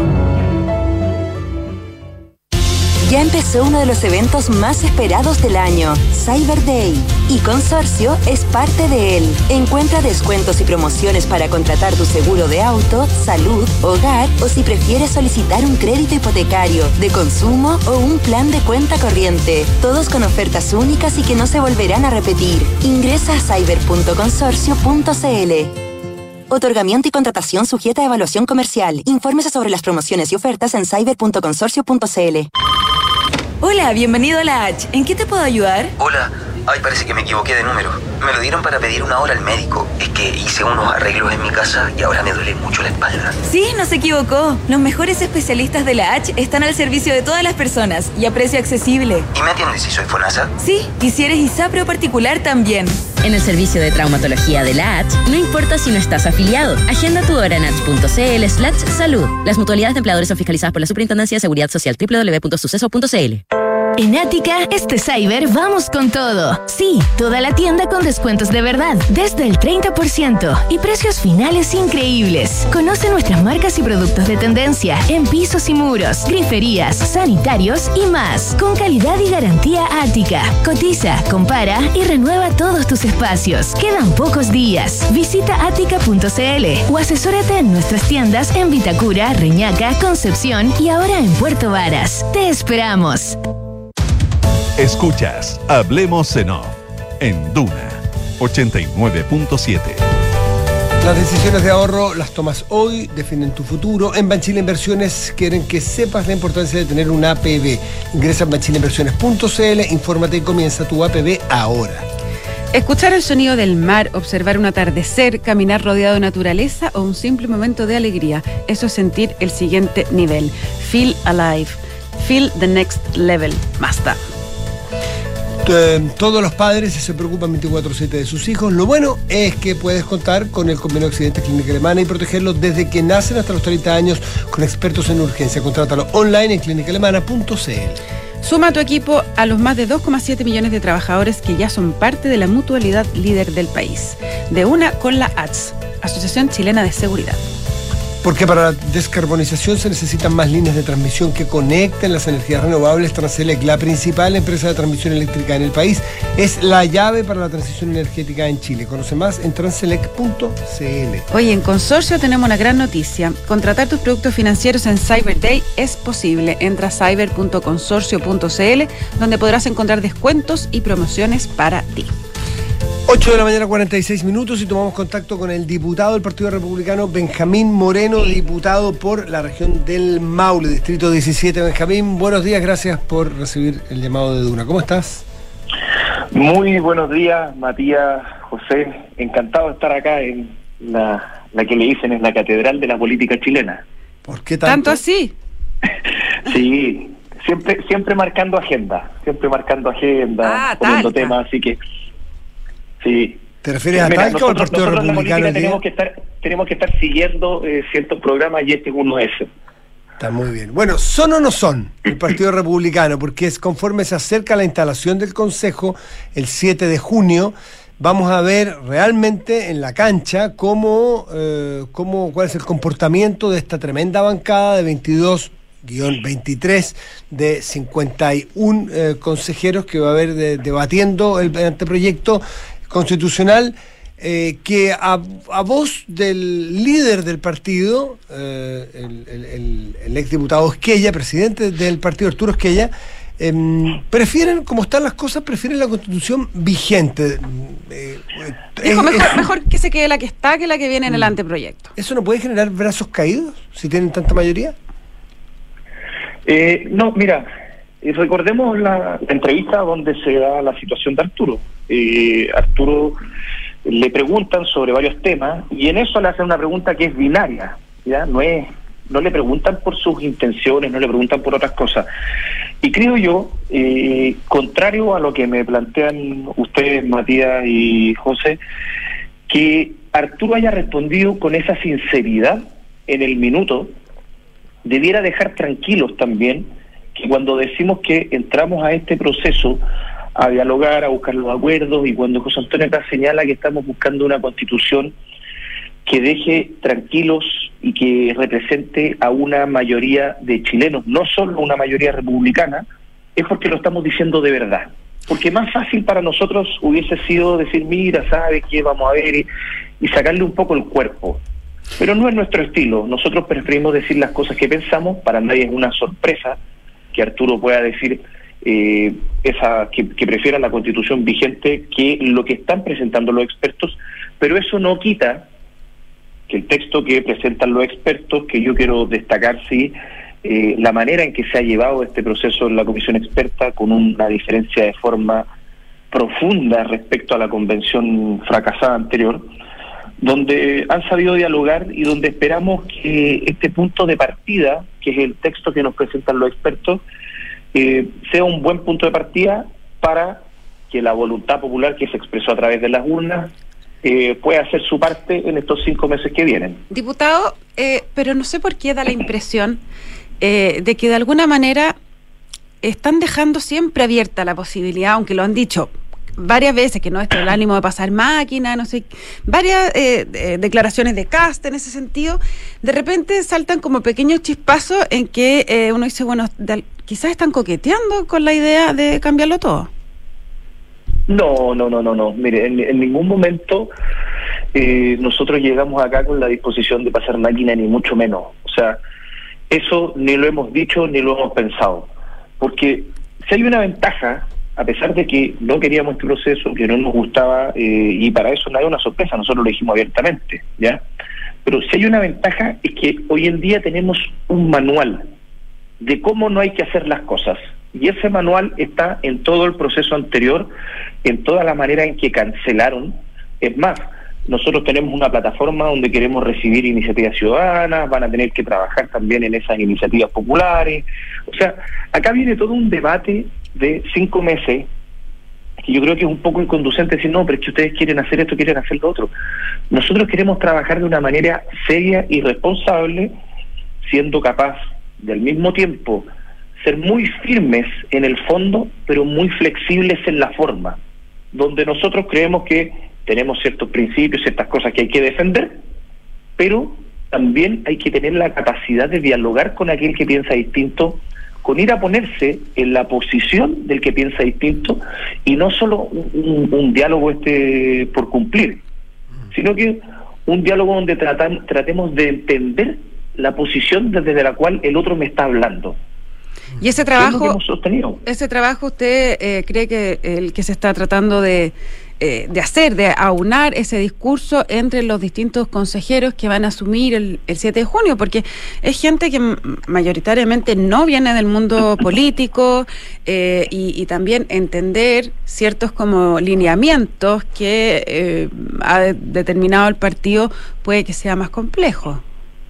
Ya empezó uno de los eventos más esperados del año, Cyber Day, y Consorcio es parte de él. Encuentra descuentos y promociones para contratar tu seguro de auto, salud, hogar o si prefieres solicitar un crédito hipotecario, de consumo o un plan de cuenta corriente. Todos con ofertas únicas y que no se volverán a repetir. Ingresa a cyber punto consorcio punto c l. Otorgamiento y contratación sujeta a evaluación comercial. Infórmese sobre las promociones y ofertas en cyber punto consorcio punto c l. Hola, bienvenido a la H. ¿En qué te puedo ayudar? Hola. Ay, parece que me equivoqué de número. Me lo dieron para pedir una hora al médico. Es que hice unos arreglos en mi casa y ahora me duele mucho la espalda. Sí, no se equivocó. Los mejores especialistas de la H están al servicio de todas las personas y a precio accesible. ¿Y me atiendes si soy FONASA? Sí, y si eres ISAPRE o particular también. En el servicio de traumatología de la H, no importa si no estás afiliado. Agenda tu hora en h punto c l slash salud. Las mutualidades de empleadores son fiscalizadas por la Superintendencia de Seguridad Social. doble u doble u doble u punto suceso punto c l. En Ática, este Cyber vamos con todo. Sí, toda la tienda con descuentos de verdad, desde el treinta por ciento y precios finales increíbles. Conoce nuestras marcas y productos de tendencia en pisos y muros, griferías, sanitarios y más. Con calidad y garantía Ática. Cotiza, compara y renueva todos tus espacios. Quedan pocos días. Visita ática punto c l o asesórate en nuestras tiendas en Vitacura, Reñaca, Concepción y ahora en Puerto Varas. Te esperamos. Escuchas Hablemos en Off en Duna ochenta y nueve punto siete. Las decisiones de ahorro las tomas hoy, definen tu futuro. En Banchile Inversiones quieren que sepas la importancia de tener una A P B. Ingresa en banchile inversiones punto c l, infórmate y comienza tu A P B ahora. Escuchar el sonido del mar, observar un atardecer, caminar rodeado de naturaleza o un simple momento de alegría. Eso es sentir el siguiente nivel. Feel alive. Feel the next level. Mazda. Todos los padres se preocupan veinticuatro siete de sus hijos. Lo bueno es que puedes contar con el convenio de accidentes Clínica Alemana y protegerlos desde que nacen hasta los treinta años con expertos en urgencia. Contrátalo online en clínica alemana punto c l. Suma a tu equipo a los más de dos coma siete millones de trabajadores que ya son parte de la mutualidad líder del país. De una con la A T S, Asociación Chilena de Seguridad. Porque para la descarbonización se necesitan más líneas de transmisión que conecten las energías renovables. Transelec, la principal empresa de transmisión eléctrica en el país, es la llave para la transición energética en Chile. Conoce más en transelec punto c l. Oye, en Consorcio tenemos una gran noticia. Contratar tus productos financieros en Cyber Day es posible. Entra a cyber punto consorcio punto c l, donde podrás encontrar descuentos y promociones para ti. ocho de la mañana, cuarenta y seis minutos, y tomamos contacto con el diputado del Partido Republicano, Benjamín Moreno, diputado por la región del Maule, distrito diecisiete. Benjamín, buenos días, gracias por recibir el llamado de Duna. ¿Cómo estás? Muy buenos días, Matías, José. Encantado de estar acá en la, la que le dicen es la catedral de la política chilena. ¿Por qué tanto? ¿Tanto así? Sí, siempre siempre marcando agenda, siempre marcando agenda, ah, poniendo talca. temas, así que... Sí. ¿Te refieres a Talca nosotros, o al Partido Republicano? Tenemos que estar, tenemos que estar siguiendo eh, ciertos programas y este es uno de esos. Está muy bien. Bueno, ¿son o no son el Partido Republicano? Porque es conforme se acerca la instalación del Consejo el siete de junio, vamos a ver realmente en la cancha cómo, eh, cómo cuál es el comportamiento de esta tremenda bancada de veintidós veintitrés de cincuenta y uno eh, consejeros que va a haber de, debatiendo el anteproyecto constitucional, eh, que a, a voz del líder del partido, eh, el, el, el, el exdiputado Esquella, presidente del partido Arturo Esquella, eh, prefieren, como están las cosas, prefieren la constitución vigente. Eh, Dijo, eh, mejor, eh, mejor que se quede la que está que la que viene en el anteproyecto. ¿Eso no puede generar brazos caídos si tienen tanta mayoría? Eh, no, mira, eh, recordemos la, la entrevista donde se da la situación de Arturo. Eh, Arturo le preguntan sobre varios temas y en eso le hacen una pregunta que es binaria, ¿ya? No es, no le preguntan por sus intenciones, no le preguntan por otras cosas. Y creo yo, eh, contrario a lo que me plantean ustedes, Matías y José, que Arturo haya respondido con esa sinceridad en el minuto, debiera dejar tranquilos también que cuando decimos que entramos a este proceso a dialogar, a buscar los acuerdos, y cuando José Antonio acá señala que estamos buscando una constitución que deje tranquilos y que represente a una mayoría de chilenos, no solo una mayoría republicana, es porque lo estamos diciendo de verdad. Porque más fácil para nosotros hubiese sido decir, mira, ¿sabes qué? Vamos a ver, y, y sacarle un poco el cuerpo. Pero no es nuestro estilo. Nosotros preferimos decir las cosas que pensamos. Para nadie es una sorpresa que Arturo pueda decir eh, esa que, que prefiera la constitución vigente que lo que están presentando los expertos, pero eso no quita que el texto que presentan los expertos, que yo quiero destacar, sí, eh, la manera en que se ha llevado este proceso en la comisión experta, con una diferencia de forma profunda respecto a la convención fracasada anterior, donde han sabido dialogar y donde esperamos que este punto de partida, que es el texto que nos presentan los expertos, eh, sea un buen punto de partida para que la voluntad popular que se expresó a través de las urnas eh, pueda hacer su parte en estos cinco meses que vienen. Diputado, eh, pero no sé por qué da la impresión eh, de que de alguna manera están dejando siempre abierta la posibilidad, aunque lo han dicho varias veces, que no es el ánimo de pasar máquina, no sé, varias eh, de, declaraciones de Kast en ese sentido, de repente saltan como pequeños chispazos en que eh, uno dice, bueno, de, quizás están coqueteando con la idea de cambiarlo todo. No, no, no, no, no. Mire, en, en ningún momento eh, nosotros llegamos acá con la disposición de pasar máquina, ni mucho menos. O sea, eso ni lo hemos dicho ni lo hemos pensado. Porque si hay una ventaja, a pesar de que no queríamos este proceso, que no nos gustaba, eh, y para eso no hay una sorpresa, nosotros lo dijimos abiertamente, ¿ya? Pero si hay una ventaja es que hoy en día tenemos un manual de cómo no hay que hacer las cosas. Y ese manual está en todo el proceso anterior, en toda la manera en que cancelaron. Es más, nosotros tenemos una plataforma donde queremos recibir iniciativas ciudadanas, van a tener que trabajar también en esas iniciativas populares. O sea, acá viene todo un debate de cinco meses, que yo creo que es un poco inconducente decir, no, pero es que ustedes quieren hacer esto, quieren hacer lo otro. Nosotros queremos trabajar de una manera seria y responsable, siendo capaz de al mismo tiempo ser muy firmes en el fondo, pero muy flexibles en la forma, donde nosotros creemos que tenemos ciertos principios, ciertas cosas que hay que defender, pero también hay que tener la capacidad de dialogar con aquel que piensa distinto, con ir a ponerse en la posición del que piensa distinto, y no solo un, un, un diálogo este por cumplir, sino que un diálogo donde tratan, tratemos de entender la posición desde la cual el otro me está hablando. Y ese trabajo, que ese trabajo usted eh, cree que el que se está tratando de, eh, de hacer, de aunar ese discurso entre los distintos consejeros que van a asumir el, el siete de junio, porque es gente que mayoritariamente no viene del mundo político, eh, y, y también entender ciertos como lineamientos que eh, ha determinado el partido puede que sea más complejo.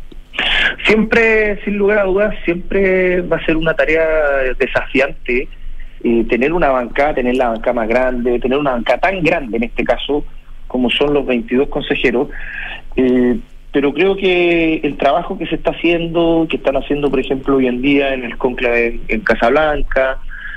Siempre, sin lugar a dudas, siempre va a ser una tarea desafiante eh, tener una bancada, tener la bancada más grande, tener una bancada tan grande en este caso como son los veintidós consejeros, eh, pero creo que el trabajo que se está haciendo, que están haciendo por ejemplo hoy en día en el conclave en, en Casablanca,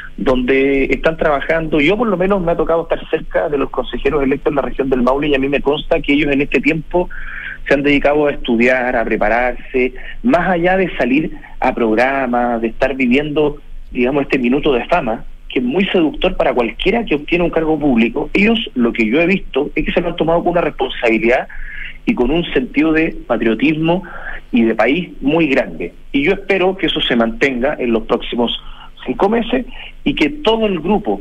donde están trabajando, yo por lo menos me ha tocado estar cerca de los consejeros electos en la región del Maule, y a mí me consta que ellos en este tiempo se han dedicado a estudiar, a prepararse, más allá de salir a programas, de estar viviendo, digamos, este minuto de fama, que es muy seductor para cualquiera que obtiene un cargo público. Ellos, lo que yo he visto, es que se lo han tomado con una responsabilidad y con un sentido de patriotismo y de país muy grande. Y yo espero que eso se mantenga en los próximos cinco meses y que todo el grupo,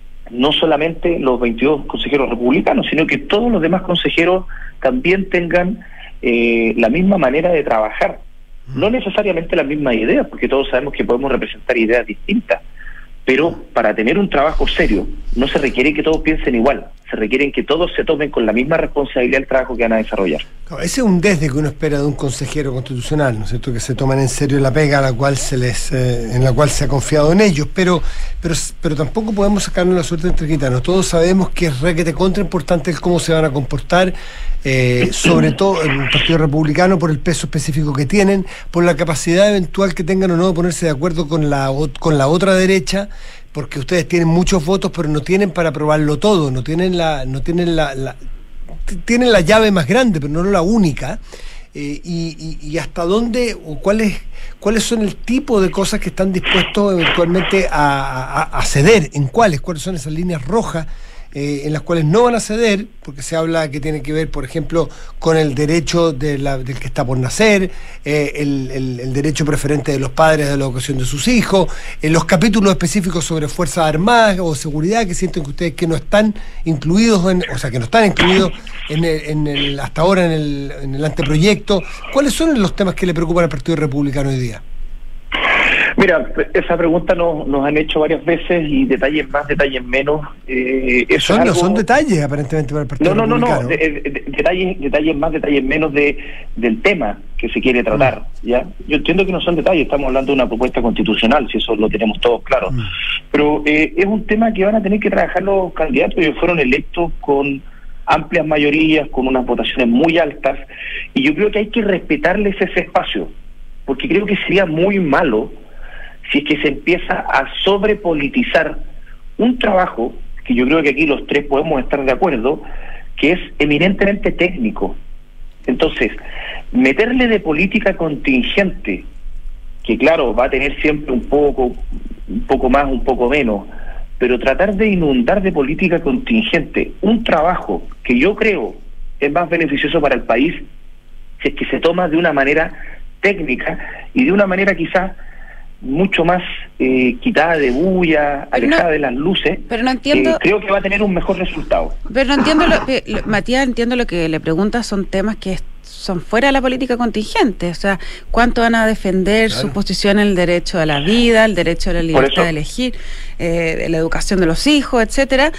no solamente los veintidós consejeros republicanos, sino que todos los demás consejeros también tengan eh, la misma manera de trabajar. No necesariamente las mismas ideas, porque todos sabemos que podemos representar ideas distintas, pero para tener un trabajo serio no se requiere que todos piensen igual, se requiere que todos se tomen con la misma responsabilidad el trabajo que van a desarrollar. Claro, ese es un desde que uno espera de un consejero constitucional, ¿no es cierto?, que se toman en serio la pega a la cual se les, eh, en la cual se ha confiado en ellos, pero pero pero tampoco podemos sacarnos la suerte entre gitanos. Todos sabemos que es requete contra importante el cómo se van a comportar, eh, sobre todo en el Partido Republicano, por el peso específico que tienen, por la capacidad eventual que tengan o no de ponerse de acuerdo con la con la otra derecha, porque ustedes tienen muchos votos, pero no tienen para probarlo todo, no tienen la, no tienen la, la tienen la llave más grande, pero no la única. Eh, y, y, y hasta dónde o cuáles cuáles son el tipo de cosas que están dispuestos eventualmente a, a, a ceder, en cuáles, cuáles son esas líneas rojas eh, en las cuales no van a ceder, porque se habla que tiene que ver, por ejemplo, con el derecho de la, del que está por nacer, eh, el, el, el derecho preferente de los padres de la educación de sus hijos, en los capítulos específicos sobre Fuerzas Armadas o seguridad, que sienten que ustedes que no están incluidos, en, o sea, que no están incluidos en el, en el, hasta ahora en el, en el anteproyecto. ¿Cuáles son los temas que le preocupan al Partido Republicano hoy día? Mira, esa pregunta nos, nos han hecho varias veces, y detalles más, detalles menos. Eh, eso son, es algo... no son detalles aparentemente para el Partido no, no, Republicano. No, no, de, de, detalles, detalles más, detalles menos de del tema que se quiere tratar. Mm. ¿Ya? Yo entiendo que no son detalles, estamos hablando de una propuesta constitucional, si eso lo tenemos todos claro. Mm. Pero eh, es un tema que van a tener que trabajar los candidatos. Ellos fueron electos con amplias mayorías, con unas votaciones muy altas, y yo creo que hay que respetarles ese espacio, porque creo que sería muy malo si es que se empieza a sobrepolitizar un trabajo, que yo creo que aquí los tres podemos estar de acuerdo, que es eminentemente técnico. Entonces, meterle de política contingente, que claro, va a tener siempre un poco, un poco más, un poco menos, pero tratar de inundar de política contingente un trabajo que yo creo es más beneficioso para el país, si es que se toma de una manera técnica y de una manera quizás mucho más eh, quitada de bulla, pero alejada no, de las luces, pero no entiendo, eh, creo que va a tener un mejor resultado. Pero no entiendo, lo, lo, Matías, entiendo lo que le preguntas, son temas que son fuera de la política contingente, o sea, ¿cuánto van a defender claro. su posición en el derecho a la vida, el derecho a la libertad de elegir, eh, la educación de los hijos, etcétera?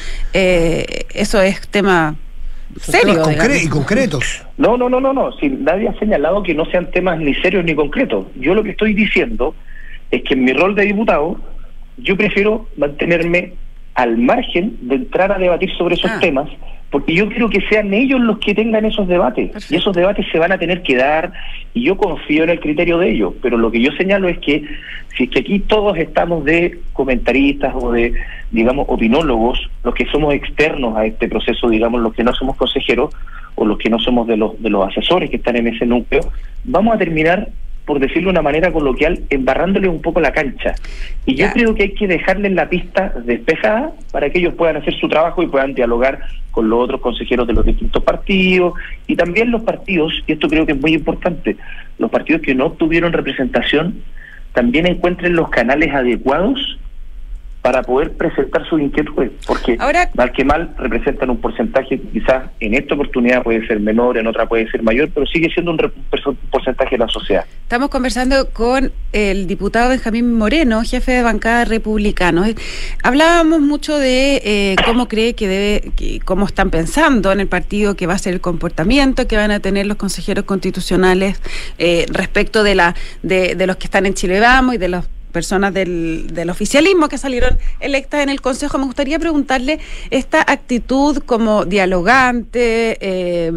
Eh, eso es tema serio, concre- y concretos. No, no, no, no, no. Si nadie ha señalado que no sean temas ni serios ni concretos. Yo lo que estoy diciendo es que en mi rol de diputado yo prefiero mantenerme al margen de entrar a debatir sobre esos ah. temas, porque yo quiero que sean ellos los que tengan esos debates. Perfecto. Y esos debates se van a tener que dar, y yo confío en el criterio de ellos, pero lo que yo señalo es que si es que aquí todos estamos de comentaristas o de, digamos, opinólogos, los que somos externos a este proceso, digamos, los que no somos consejeros o los que no somos de los, de los asesores que están en ese núcleo, vamos a terminar, por decirlo de una manera coloquial, embarrándole un poco la cancha. Y yo yeah. creo que hay que dejarles la pista despejada para que ellos puedan hacer su trabajo y puedan dialogar con los otros consejeros de los distintos partidos, y también los partidos, y esto creo que es muy importante, los partidos que no obtuvieron representación también encuentren los canales adecuados para poder presentar sus inquietudes, porque ahora, mal que mal representan un porcentaje, quizás en esta oportunidad puede ser menor, en otra puede ser mayor, pero sigue siendo un, re- un porcentaje de la sociedad. Estamos conversando con el diputado Benjamín Moreno, jefe de bancada republicano. Hablábamos mucho de eh, cómo cree que debe, que, cómo están pensando en el partido que va a ser el comportamiento que van a tener los consejeros constitucionales eh, respecto de la de, de los que están en Chile Vamos y de los personas del, del oficialismo que salieron electas en el Consejo. Me gustaría preguntarle esta actitud como dialogante, eh,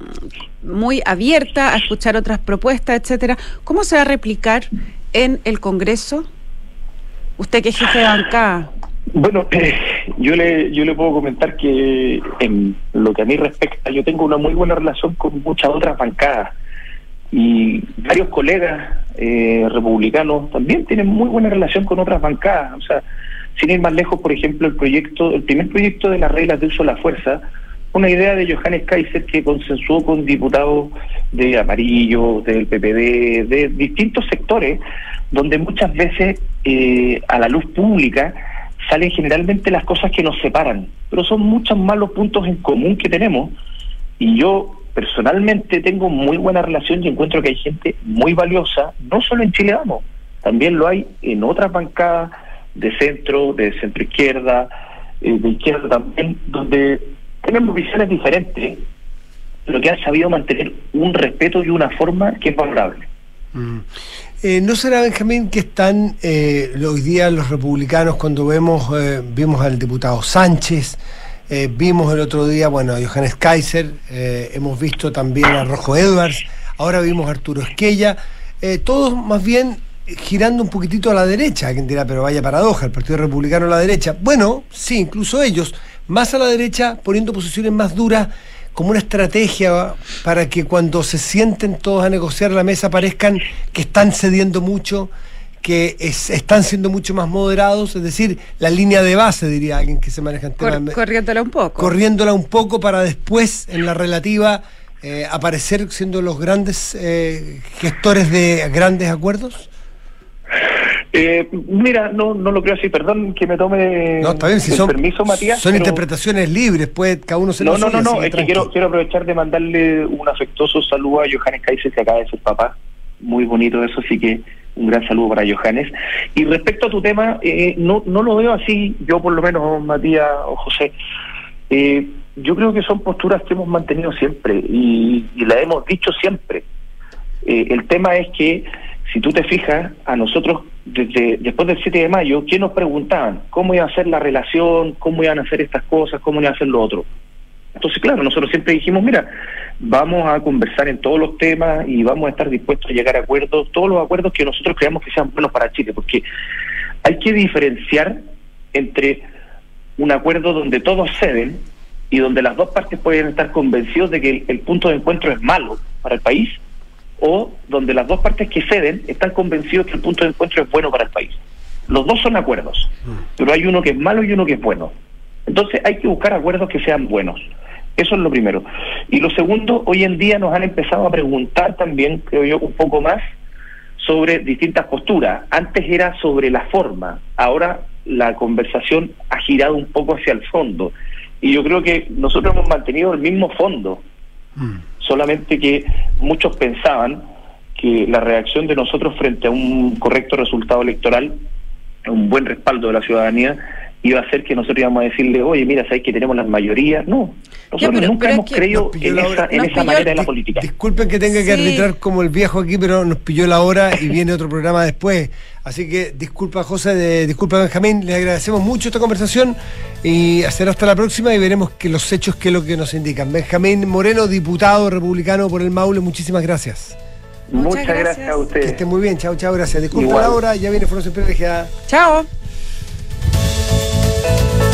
muy abierta a escuchar otras propuestas, etcétera. ¿Cómo se va a replicar en el Congreso? Usted que es jefe de bancada. Bueno, eh, yo le yo le puedo comentar que en lo que a mí respecta, yo tengo una muy buena relación con muchas otras bancadas. Y varios colegas eh, republicanos también tienen muy buena relación con otras bancadas. O sea, sin ir más lejos, por ejemplo, el proyecto, el primer proyecto de las reglas de uso de la fuerza, una idea de Johannes Kaiser que consensuó con diputados de Amarillo, del P P D, de distintos sectores, donde muchas veces eh, a la luz pública salen generalmente las cosas que nos separan, pero son muchos más los puntos en común que tenemos. Y yo personalmente tengo muy buena relación y encuentro que hay gente muy valiosa, no solo en Chile Vamos, también lo hay en otras bancadas de centro, de centro izquierda, eh, de izquierda también, donde tenemos visiones diferentes, pero que han sabido mantener un respeto y una forma que es valorable. Mm. Eh, ¿No será, Benjamín, que están eh, hoy día los republicanos, cuando vemos eh, vimos al diputado Sánchez, Eh, vimos el otro día, bueno, a Johannes Kaiser, eh, hemos visto también a Rojo Edwards, ahora vimos a Arturo Esquella, eh, todos más bien girando un poquitito a la derecha? Quien dirá, pero vaya paradoja, el Partido Republicano a la derecha. Bueno, sí, incluso ellos, más a la derecha, poniendo posiciones más duras, como una estrategia para que cuando se sienten todos a negociar a la mesa parezcan que están cediendo mucho, que es, están siendo mucho más moderados, es decir, la línea de base, diría alguien que se maneja en temas... Cor, corriéndola un poco. Corriéndola un poco para después, en la relativa, eh, aparecer siendo los grandes eh, gestores de grandes acuerdos. Eh, mira, no no lo creo así, perdón que me tome no, está bien, si el son, permiso, Matías. Son pero... interpretaciones libres, pues cada uno se no, lo No, suya, no, no, es tranquilo. que quiero, quiero aprovechar de mandarle un afectuoso saludo a Johannes Kaiser, que acaba de ser papá. Muy bonito eso, así que un gran saludo para Johannes. Y respecto a tu tema, eh, no no lo veo así, yo por lo menos, Matías o José. Eh, yo creo que son posturas que hemos mantenido siempre y, y la hemos dicho siempre. Eh, el tema es que, si tú te fijas, a nosotros, desde después del siete de mayo, ¿qué nos preguntaban? ¿Cómo iba a ser la relación? ¿Cómo iban a hacer estas cosas? ¿Cómo iban a hacer lo otro? Entonces, claro, nosotros siempre dijimos, mira, vamos a conversar en todos los temas y vamos a estar dispuestos a llegar a acuerdos, todos los acuerdos que nosotros creamos que sean buenos para Chile, porque Hay que diferenciar entre un acuerdo donde todos ceden y donde las dos partes pueden estar convencidos de que el, el punto de encuentro es malo para el país, o donde las dos partes que ceden están convencidos que el punto de encuentro es bueno para el país. Los dos son acuerdos, pero hay uno que es malo y uno que es bueno. Entonces hay que buscar acuerdos que sean buenos. Eso es lo primero. Y lo segundo, hoy en día nos han empezado a preguntar también, creo yo, un poco más sobre distintas posturas. Antes era sobre la forma, ahora la conversación ha girado un poco hacia el fondo. Y yo creo que nosotros hemos mantenido el mismo fondo, mm. solamente que muchos pensaban que la reacción de nosotros frente a un correcto resultado electoral, un buen respaldo de la ciudadanía, iba a hacer que nosotros íbamos a decirle, oye, mira, ¿sabes que tenemos las mayorías? No, nosotros ya, pero, pero nunca hemos es que creído en esa, en esa manera de la política. Disculpen que tenga que sí. arbitrar como el viejo aquí, pero nos pilló la hora y viene otro programa después. Así que disculpa, José, de, disculpa, Benjamín, les agradecemos mucho esta conversación y hacer hasta la próxima y veremos que los hechos qué es lo que nos indican. Benjamín Moreno, diputado republicano por el Maule, muchísimas gracias. Muchas, Muchas gracias. gracias a ustedes. Que estén muy bien, chao, chao, gracias. Disculpa la hora, ya viene Formación Privilegiada. Chao.